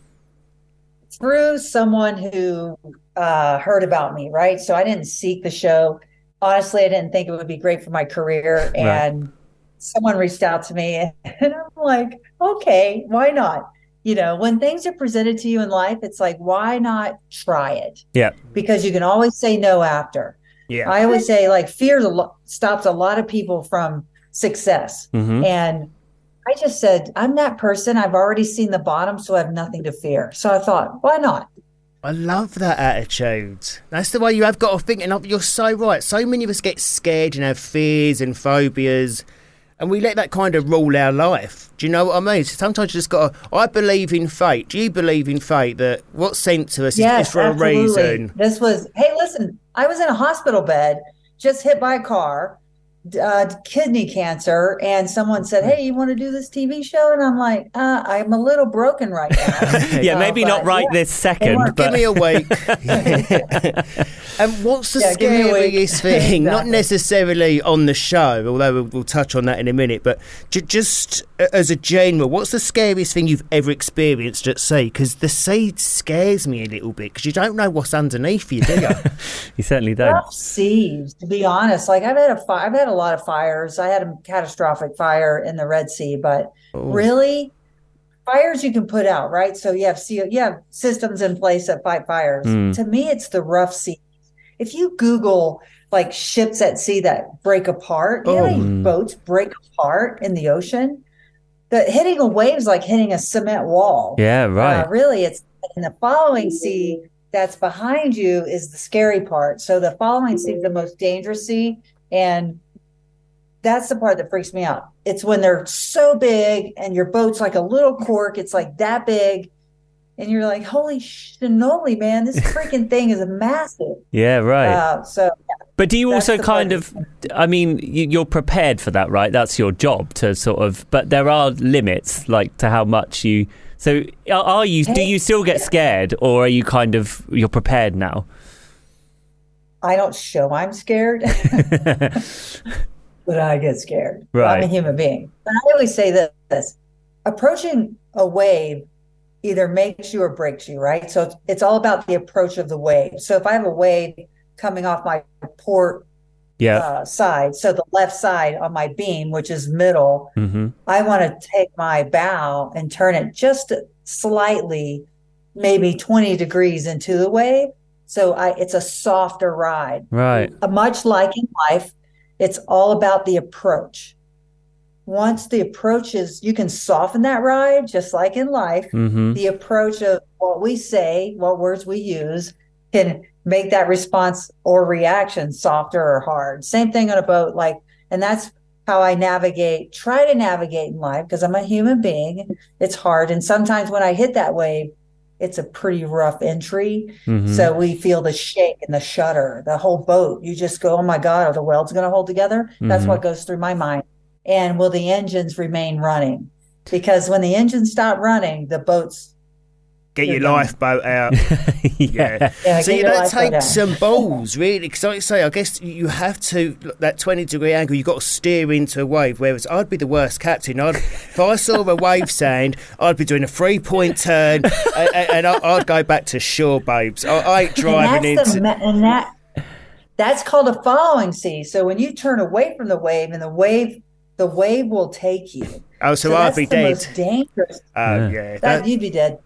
Through someone who uh, heard about me, right? So I didn't seek the show. Honestly, I didn't think it would be great for my career. And someone reached out to me, and I'm like, okay, why not? You know, when things are presented to you in life, it's like, why not try it? Yeah. Because you can always say no after. Yeah. I always say, like, fear a lo- stops a lot of people from success. Mhm. And I just said, I'm that person. I've already seen the bottom, so I have nothing to fear. So I thought, why not? I love that attitude. That's the way you have got to think. And you're so right. So many of us get scared and have fears and phobias, and we let that kind of rule our life. Do you know what I mean? So sometimes you just got to. I believe in fate. Do you believe in fate that what's sent to us is, Yes, is for absolutely. a reason? This was, hey, listen, I was in a hospital bed, just hit by a car, uh, kidney cancer, and someone said, hey, you want to do this T V show? And I'm like, uh, I'm a little broken right now. Yeah, Uh, maybe not but right yeah, this second. weren't- But Give me a week. And what's the Yeah, give me a week. scariest thing? Not Exactly. necessarily on the show, although we'll, we'll touch on that in a minute, but j- just a- as a general, what's the scariest thing you've ever experienced at sea? Because the sea scares me a little bit because you don't know what's underneath you, do you? You certainly don't. Rough seas, to be honest. Like I've had a fi- I've had a lot of fires. I had a catastrophic fire in the Red Sea, but Oh. really, fires you can put out, right? So you have C- you have systems in place that fight fires. Mm. To me, it's the rough sea. If you Google like ships at sea that break apart, you know how many Oh. boats break apart in the ocean? The hitting a wave is like hitting a cement wall. Yeah, right. Uh, really, it's in the following sea that's behind you is the scary part. So the following sea is the most dangerous sea, and that's the part that freaks me out. It's when they're so big and your boat's like a little cork. It's like that big, and you're like, holy shinoly, man, this freaking thing is massive. Yeah, right. Uh, so, But do you that's also the kind part of, I mean, you- you're prepared for that, right? That's your job to sort of, but there are limits, like to how much you, so are are you, do you still get scared, or are you kind of, you're prepared now? I don't show I'm scared, but I get scared. Right. I'm a human being. But I always say this, approaching a wave either makes you or breaks you, right? So it's, it's all about the approach of the wave. So if I have a wave coming off my port Yeah. uh, side, so the left side on my beam, which is middle, Mm-hmm. I want to take my bow and turn it just slightly, maybe twenty degrees into the wave. So I, it's a softer ride. Right. Uh, much like in life, it's all about the approach. Once the approach is, you can soften that ride, just like in life. Mhm. The approach of what we say, what words we use, can make that response or reaction softer or hard. Same thing on a boat, like, and that's how I navigate, try to navigate in life, because I'm a human being. It's hard. And sometimes when I hit that wave, it's a pretty rough entry. Mhm. So we feel the shake and the shudder, the whole boat. You just go, oh my God, are the welds going to hold together? That's Mhm. what goes through my mind. And will the engines remain running? Because when the engines stop running, the boat's Get your You're done. lifeboat out. yeah. Yeah, So get you your don't lifeboat take out. some balls, really. Because like I say, I guess you have to, that twenty degree angle, you've got to steer into a wave. Whereas I'd be the worst captain. I'd, if I saw a wave sound, I'd be doing a three point turn and, and I- I'd go back to shore, babes. I, I ain't driving and that's into. the, ma- and that that's called a following sea. So when you turn away from the wave, and the wave, the wave will take you. Oh, so I'd that's be the dead. most dangerous. Oh, Yeah. yeah. That, That- you'd be dead.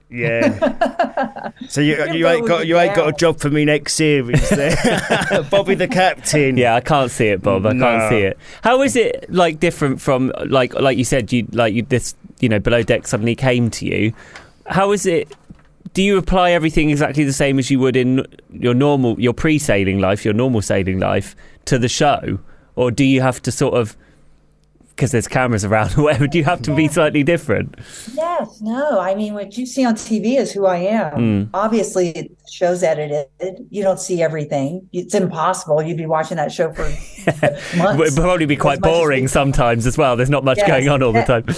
yeah. So you, Your you boat ain't would got be you ain't got a down. job for me next series there. Bobby the captain. Yeah, I can't see it, Bob. I No. can't see it. How is it like different from like like you said you like you this you know Below Deck suddenly came to you? How is it? Do you apply everything exactly the same as you would in your normal your pre-sailing life, your normal sailing life to the show, or do you have to sort of because there's cameras around or whatever? Do you have to be slightly different? Yes, no. I mean, what you see on T V is who I am. Mm. Obviously, the show's edited. You don't see everything. It's impossible. You'd be watching that show for It months. would probably be quite As much as boring we- sometimes as well. There's not much Yes. going on all the Yeah. time.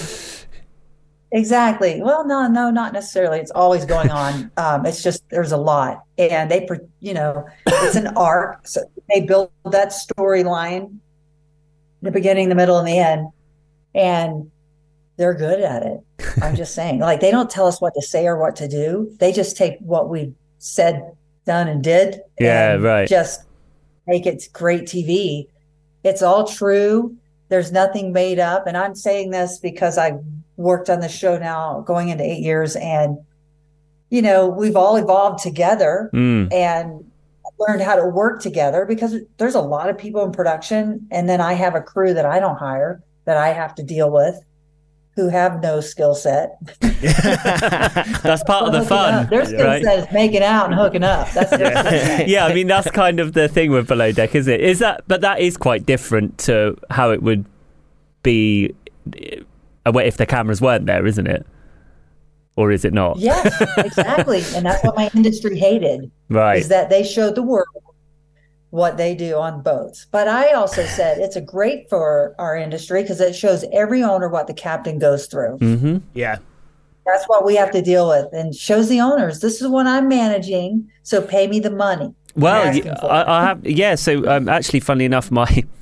Exactly. Well, no, no, not necessarily. It's always going on. Um, it's just there's a lot, and they, pro- you know, it's an arc. So they build that storyline, the beginning, the middle, and the end, and they're good at it. I'm just saying, like they don't tell us what to say or what to do. They just take what we said, done, and did, Yeah, and right. just make it great T V. It's all true. There's nothing made up, and I'm saying this because I worked on the show now going into eight years, and you know we've all evolved together Mm. and learned how to work together, because there's a lot of people in production, and then I have a crew that I don't hire that I have to deal with who have no skill set. That's part of the Hooking fun, up. Their skill right? set is making out and hooking up. That's their skill set. Yeah, I mean that's kind of the thing with Below Deck, is it? Is that? But that is quite different to how it would be uh, if the cameras weren't there, isn't it? Or is it not? Yes, exactly. And that's what my industry hated. Right. Is that they showed the world what they do on boats. But I also said it's a great for our industry because it shows every owner what the captain goes through. Mm-hmm. Yeah. That's what we have to deal with, and shows the owners this is what I'm managing, so pay me the money. Well, I'm y- asking for. I, I have. Yeah. So um, actually, funnily enough, my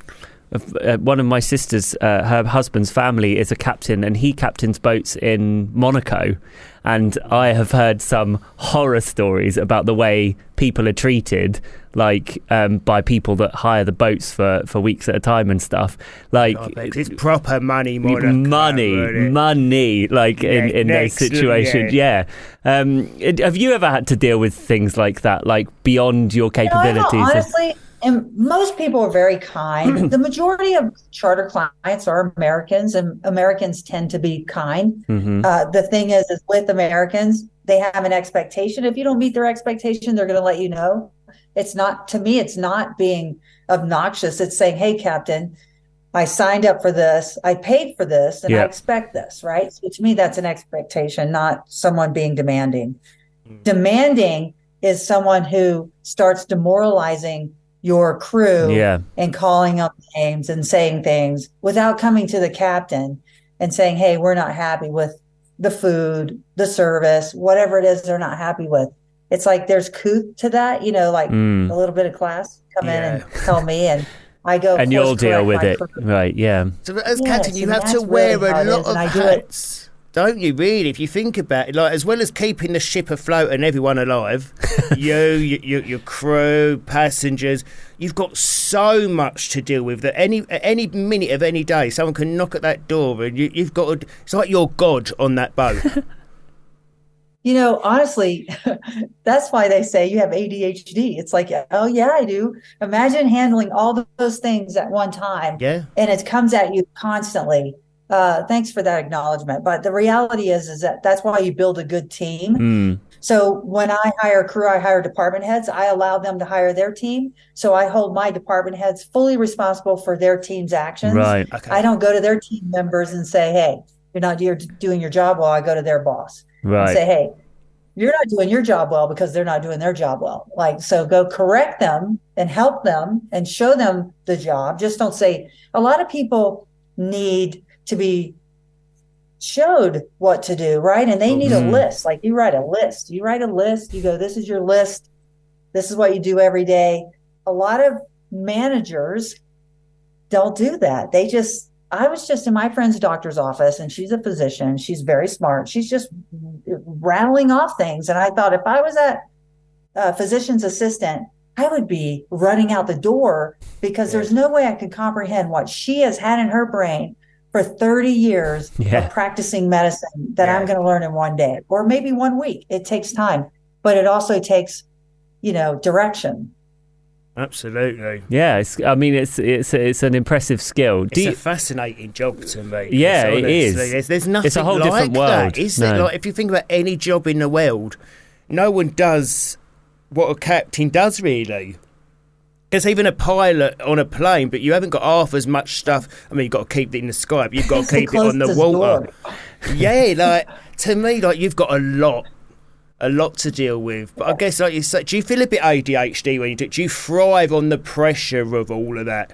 Uh, one of my sisters, uh, her husband's family is a captain, and he captains boats in Monaco. And I have heard some horror stories about the way people are treated, like um, by people that hire the boats for, for weeks at a time and stuff. Like Oh, it's proper money, Monaco, money, isn't it? money. Like in, in those Next, situations, yeah. Um, it- have you ever had to deal with things like that, like beyond your You know, I capabilities? don't- honestly, and most people are very kind. The majority of charter clients are Americans, and Americans tend to be kind. Mhm. Uh, the thing is, is with Americans, they have an expectation. If you don't meet their expectation, they're going to let you know. It's not, to me, it's not being obnoxious. It's saying, hey, Captain, I signed up for this. I paid for this, and I Yeah. expect this, right? So to me, that's an expectation, not someone being demanding. Demanding is someone who starts demoralizing your crew Yeah. and calling up names and saying things without coming to the captain and saying, hey, we're not happy with the food, the service, whatever it is they're not happy with. It's like there's couth to that, you know, like Mm. a little bit of class, come Yeah. in and tell me, and I go, And you'll course deal correct with my it, crew. right? Yeah. So as Yes, captain, you and have to that's wear really how a it lot is, of and I do it. hats, don't you? Really, if you think about it, like as well as keeping the ship afloat and everyone alive, you, you, you, your crew, passengers, you've got so much to deal with that any at any minute of any day, someone can knock at that door, and you, you've got. To, it's like you're God on that boat. You know, honestly, that's why they say you have A D H D. It's like, oh, yeah, I do. Imagine handling all those things at one time. Yeah. And it comes at you constantly. Uh, thanks for that acknowledgement. But the reality is, is that that's why you build a good team. Mm. So when I hire crew, I hire department heads. I allow them to hire their team. So I hold my department heads fully responsible for their team's actions. Right. Okay. I don't go to their team members and say, hey, you're not you're doing your job well. I go to their boss Right. and say, hey, you're not doing your job well because they're not doing their job well. Like, so go correct them and help them and show them the job. Just don't say, a lot of people need to be showed what to do, right? And they need Mhm. a list. Like, you write a list. You write a list. You go, this is your list. This is what you do every day. A lot of managers don't do that. They just, I was just in my friend's doctor's office, and she's a physician. She's very smart. She's just rattling off things. And I thought, if I was a, a physician's assistant, I would be running out the door, because there's no way I could comprehend what she has had in her brain for thirty years Yeah. of practicing medicine that I'm going to learn in one day or maybe one week. It takes time, but it also takes, you know, direction. Absolutely. Yeah, it's, I mean, it's it's it's an impressive skill. It's Do you, a fascinating job to me. Yeah, Honestly, it is. There's, there's nothing It's a whole like different world. that, is there? No. Like, if you think about any job in the world, no one does what a captain does, really. There's even a pilot on a plane, but you haven't got half as much stuff. I mean, you've got to keep it in the sky, but you've got to keep it on the Close his water. door. Yeah, like, to me, like, you've got a lot. A lot to deal with, but I guess, like you say, do you feel a bit A D H D when you do? Do you thrive on the pressure of all of that?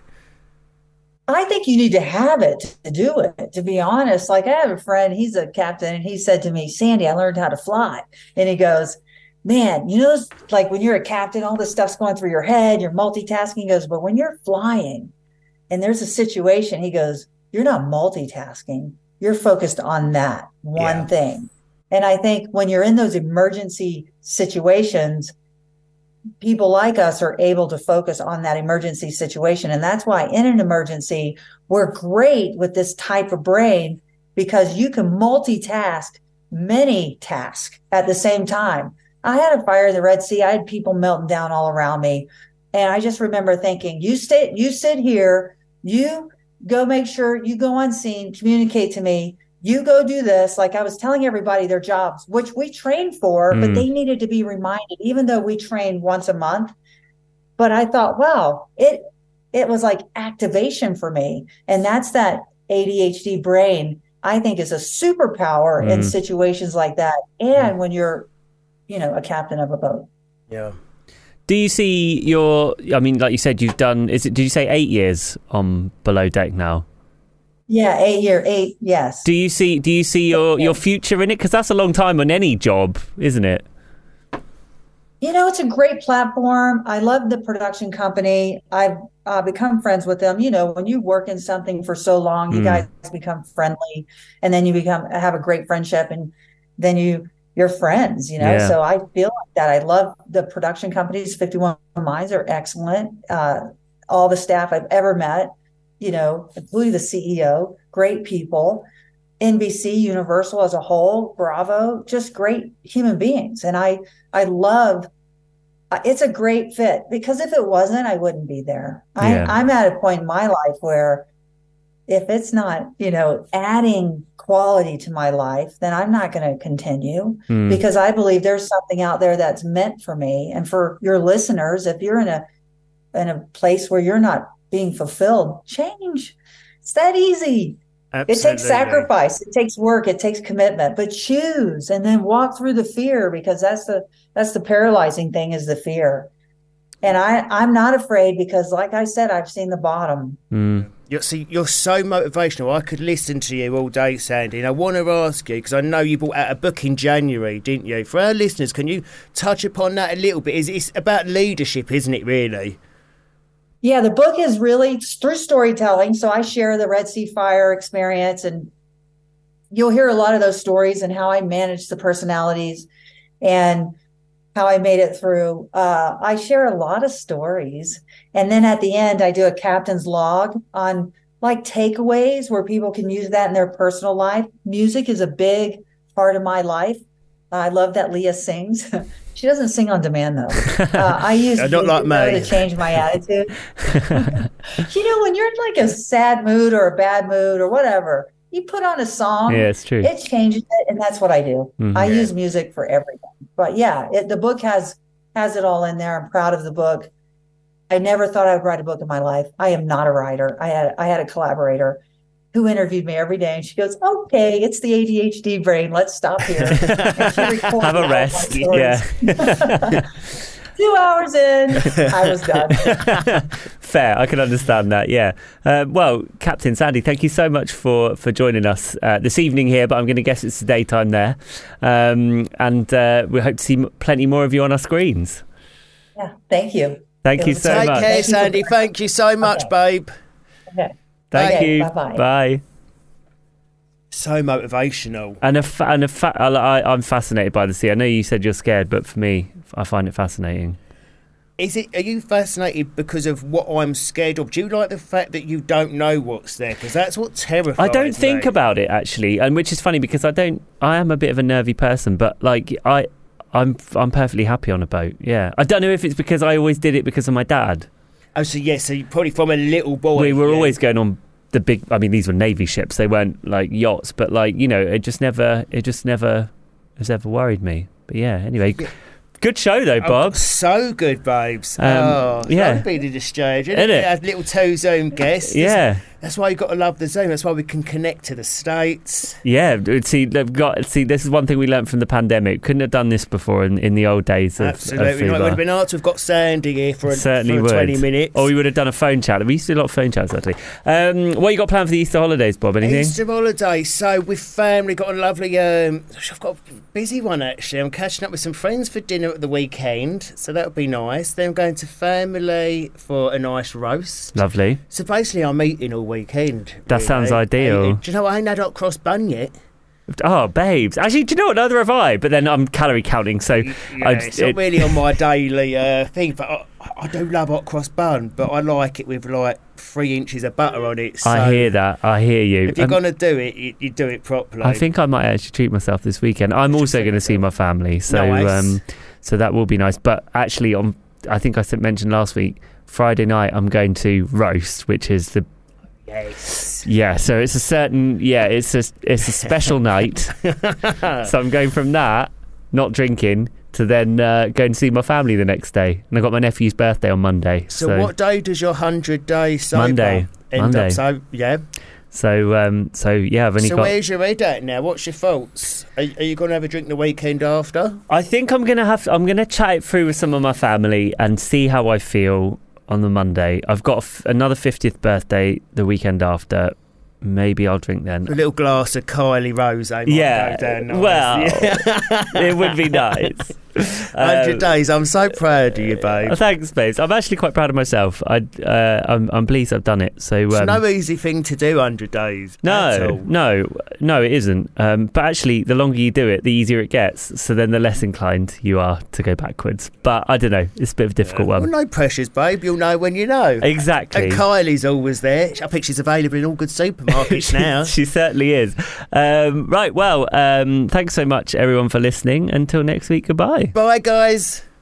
I think you need to have it to do it, to be honest. Like, I have a friend, he's a captain, and he said to me, Sandy, I learned how to fly. And he goes, man, you know, like when you're a captain, all this stuff's going through your head, you're multitasking. He goes, but when you're flying and there's a situation, he goes, you're not multitasking. You're focused on that one Yeah. thing. And I think when you're in those emergency situations, people like us are able to focus on that emergency situation. And that's why in an emergency, we're great with this type of brain, because you can multitask many tasks at the same time. I had a fire in the Red Sea. I had people melting down all around me. And I just remember thinking, you sit, you sit here, you go make sure you go on scene, communicate to me. You go do this. Like, I was telling everybody their jobs, which we trained for, but Mm. they needed to be reminded, even though we trained once a month. But I thought, wow, it it was like activation for me. And that's that A D H D brain, I think, is a superpower in Mm. situations like that. And when you're, you know, a captain of a boat. Yeah. do you see your? I mean, like you said, you've done. Is it? Did you say eight years on Below Deck now? Yeah, eight year, eight, yes. Do you see? Do you see your, your future in it? Because that's a long time on any job, isn't it? You know, it's a great platform. I love the production company. I've uh, become friends with them. You know, when you work in something for so long, you Mm. guys become friendly, and then you become have a great friendship, and then you you're friends. You know, Yeah. so I feel like that. I love the production companies. fifty-one Minds are excellent. Uh, all the staff I've ever met, you know, including the C E O, great people. N B C, Universal as a whole, Bravo, just great human beings. And I, I love, uh, it's a great fit, because if it wasn't, I wouldn't be there. Yeah. I, I'm at a point in my life where if it's not, you know, adding quality to my life, then I'm not going to continue, Mm. because I believe there's something out there that's meant for me. And for your listeners, if you're in a, in a place where you're not being fulfilled, change. It's that easy. It takes Absolutely. sacrifice. It takes work. It takes commitment. But choose and then walk through the fear, because that's the that's the paralyzing thing, is the fear. And I I'm not afraid, because, like I said, I've seen the bottom. Mm. You're, see, you're so motivational. I could listen to you all day, Sandy. And I want to ask you, because I know you brought out a book in January, didn't you? For our listeners, can you touch upon that a little bit? It's, it's about leadership, isn't it, really? Yeah, the book is really through storytelling. So I share the Red Sea Fire experience, and you'll hear a lot of those stories and how I managed the personalities and how I made it through. Uh, I share a lot of stories. And then at the end, I do a captain's log on like takeaways where people can use that in their personal life. Music is a big part of my life. I love that Leah sings. She doesn't sing on demand, though. Uh, I use Yeah, not like music, though, me. to change my attitude. You know, when you're in like a sad mood or a bad mood or whatever, you put on a song. Yeah, it's true. It changes it, and that's what I do. Mhm. I Yeah. use music for everything. But yeah, it, the book has has it all in there. I'm proud of the book. I never thought I would write a book in my life. I am not a writer. I had I had a collaborator who interviewed me every day, and she goes, "Okay, it's the A D H D brain. Let's stop here." And she recorded Have a all my rest. stories. Yeah. Two hours in, I was done. Fair, I can understand that. Yeah. Uh, well, Captain Sandy, thank you so much for for joining us uh, this evening here. But I'm going to guess it's the daytime there, um, and uh, we hope to see m- plenty more of you on our screens. Yeah, thank you. Thank It you was- so Take much. care, Thank you for- Sandy. Thank you so much, babe. Okay. Thank Okay, you. bye-bye. Bye. So motivational. And a fa- and a fa- I, I- I'm fascinated by the sea. I know you said you're scared, but for me, I find it fascinating. Is it? Are you fascinated because of what I'm scared of? Do you like the fact that you don't know what's there? Because that's what terrifies I don't think me. about it actually, and which is funny because I don't. I am a bit of a nervy person, but like I, I'm I'm perfectly happy on a boat. Yeah, I don't know if it's because I always did it because of my dad. Oh, so yes, so you probably from a little boy. We were yeah. always going on the big. I mean, these were Navy ships. They weren't like yachts, but like you know, it just never. It just never has ever worried me. But yeah, anyway. Good show though, Bob. Oh, so good, babes. Um, oh, yeah. Don't be the discharge, isn't Isn't it? it? Have little two Zoom guests. Yeah. That's why you've got to love the Zoom. That's why we can connect to the States. Yeah, see, they've got see. This is one thing we learned from the pandemic. Couldn't have done this before in, in the old days. Of, Absolutely. of Not. It would Fubar. have been hard to have got Sandy here for, a, Certainly for would. twenty minutes. Or we would have done a phone chat. We used to do a lot of phone chats actually. Um, what you got planned for the Easter holidays, Bob? Anything? Easter holiday. So with family, got a lovely. Um, I've got a busy one actually. I'm catching up with some friends for dinner at the weekend, so that would be nice. Then I'm going to family for a nice roast. Lovely. So basically, I'm eating all weekend. That sounds ideal. And, uh, do you know what? I ain't had hot cross bun yet. Oh, babes. Actually, do you know what? Neither have I. But then I'm calorie counting, so Yeah, I, it's not it- really on my daily uh, thing, but I, I do love hot cross bun, but I like it with like three inches of butter on it. So I hear that. I hear you. if you're Um, going to do it, you, you do it properly. I think I might actually treat myself this weekend. I'm also going to see my family, so Nice. um, so that will be nice. But actually, on I think I said- mentioned last week, Friday night I'm going to roast, which is the Yes. yeah. So it's a certain yeah. It's a it's a special night. So I'm going from that, not drinking, to then uh, going to see my family the next day. And I got my nephew's birthday on Monday. So, So, what day does your hundred day sober Monday. end Monday. up? So yeah. So um, so yeah. I've only So got. where's your head at now? What's your thoughts? Are, are you going to have a drink the weekend after? I think I'm gonna have. I'm gonna chat it through with some of my family and see how I feel on the Monday. I've got a f- another fiftieth birthday the weekend after. Maybe I'll drink then. A little glass of Kylie Rose. Might Yeah, go down nice. well, Yeah. it would be nice. hundred days. I'm so proud of you, babe. Uh, thanks, babes. I'm actually quite proud of myself. I, uh, I'm, I'm pleased I've done it. So It's um, no easy thing to do, hundred days. at No, all. no, no, it isn't. Um, but actually, the longer you do it, the easier it gets. So then the less inclined you are to go backwards. But I don't know. It's a bit of a difficult Well, one. no pressures, babe. You'll know when you know. Exactly. And Kylie's always there. I think she's available in all good supermarkets now. She certainly is. Um, right, well, um, thanks so much, everyone, for listening. Until next week, goodbye. Bye, guys.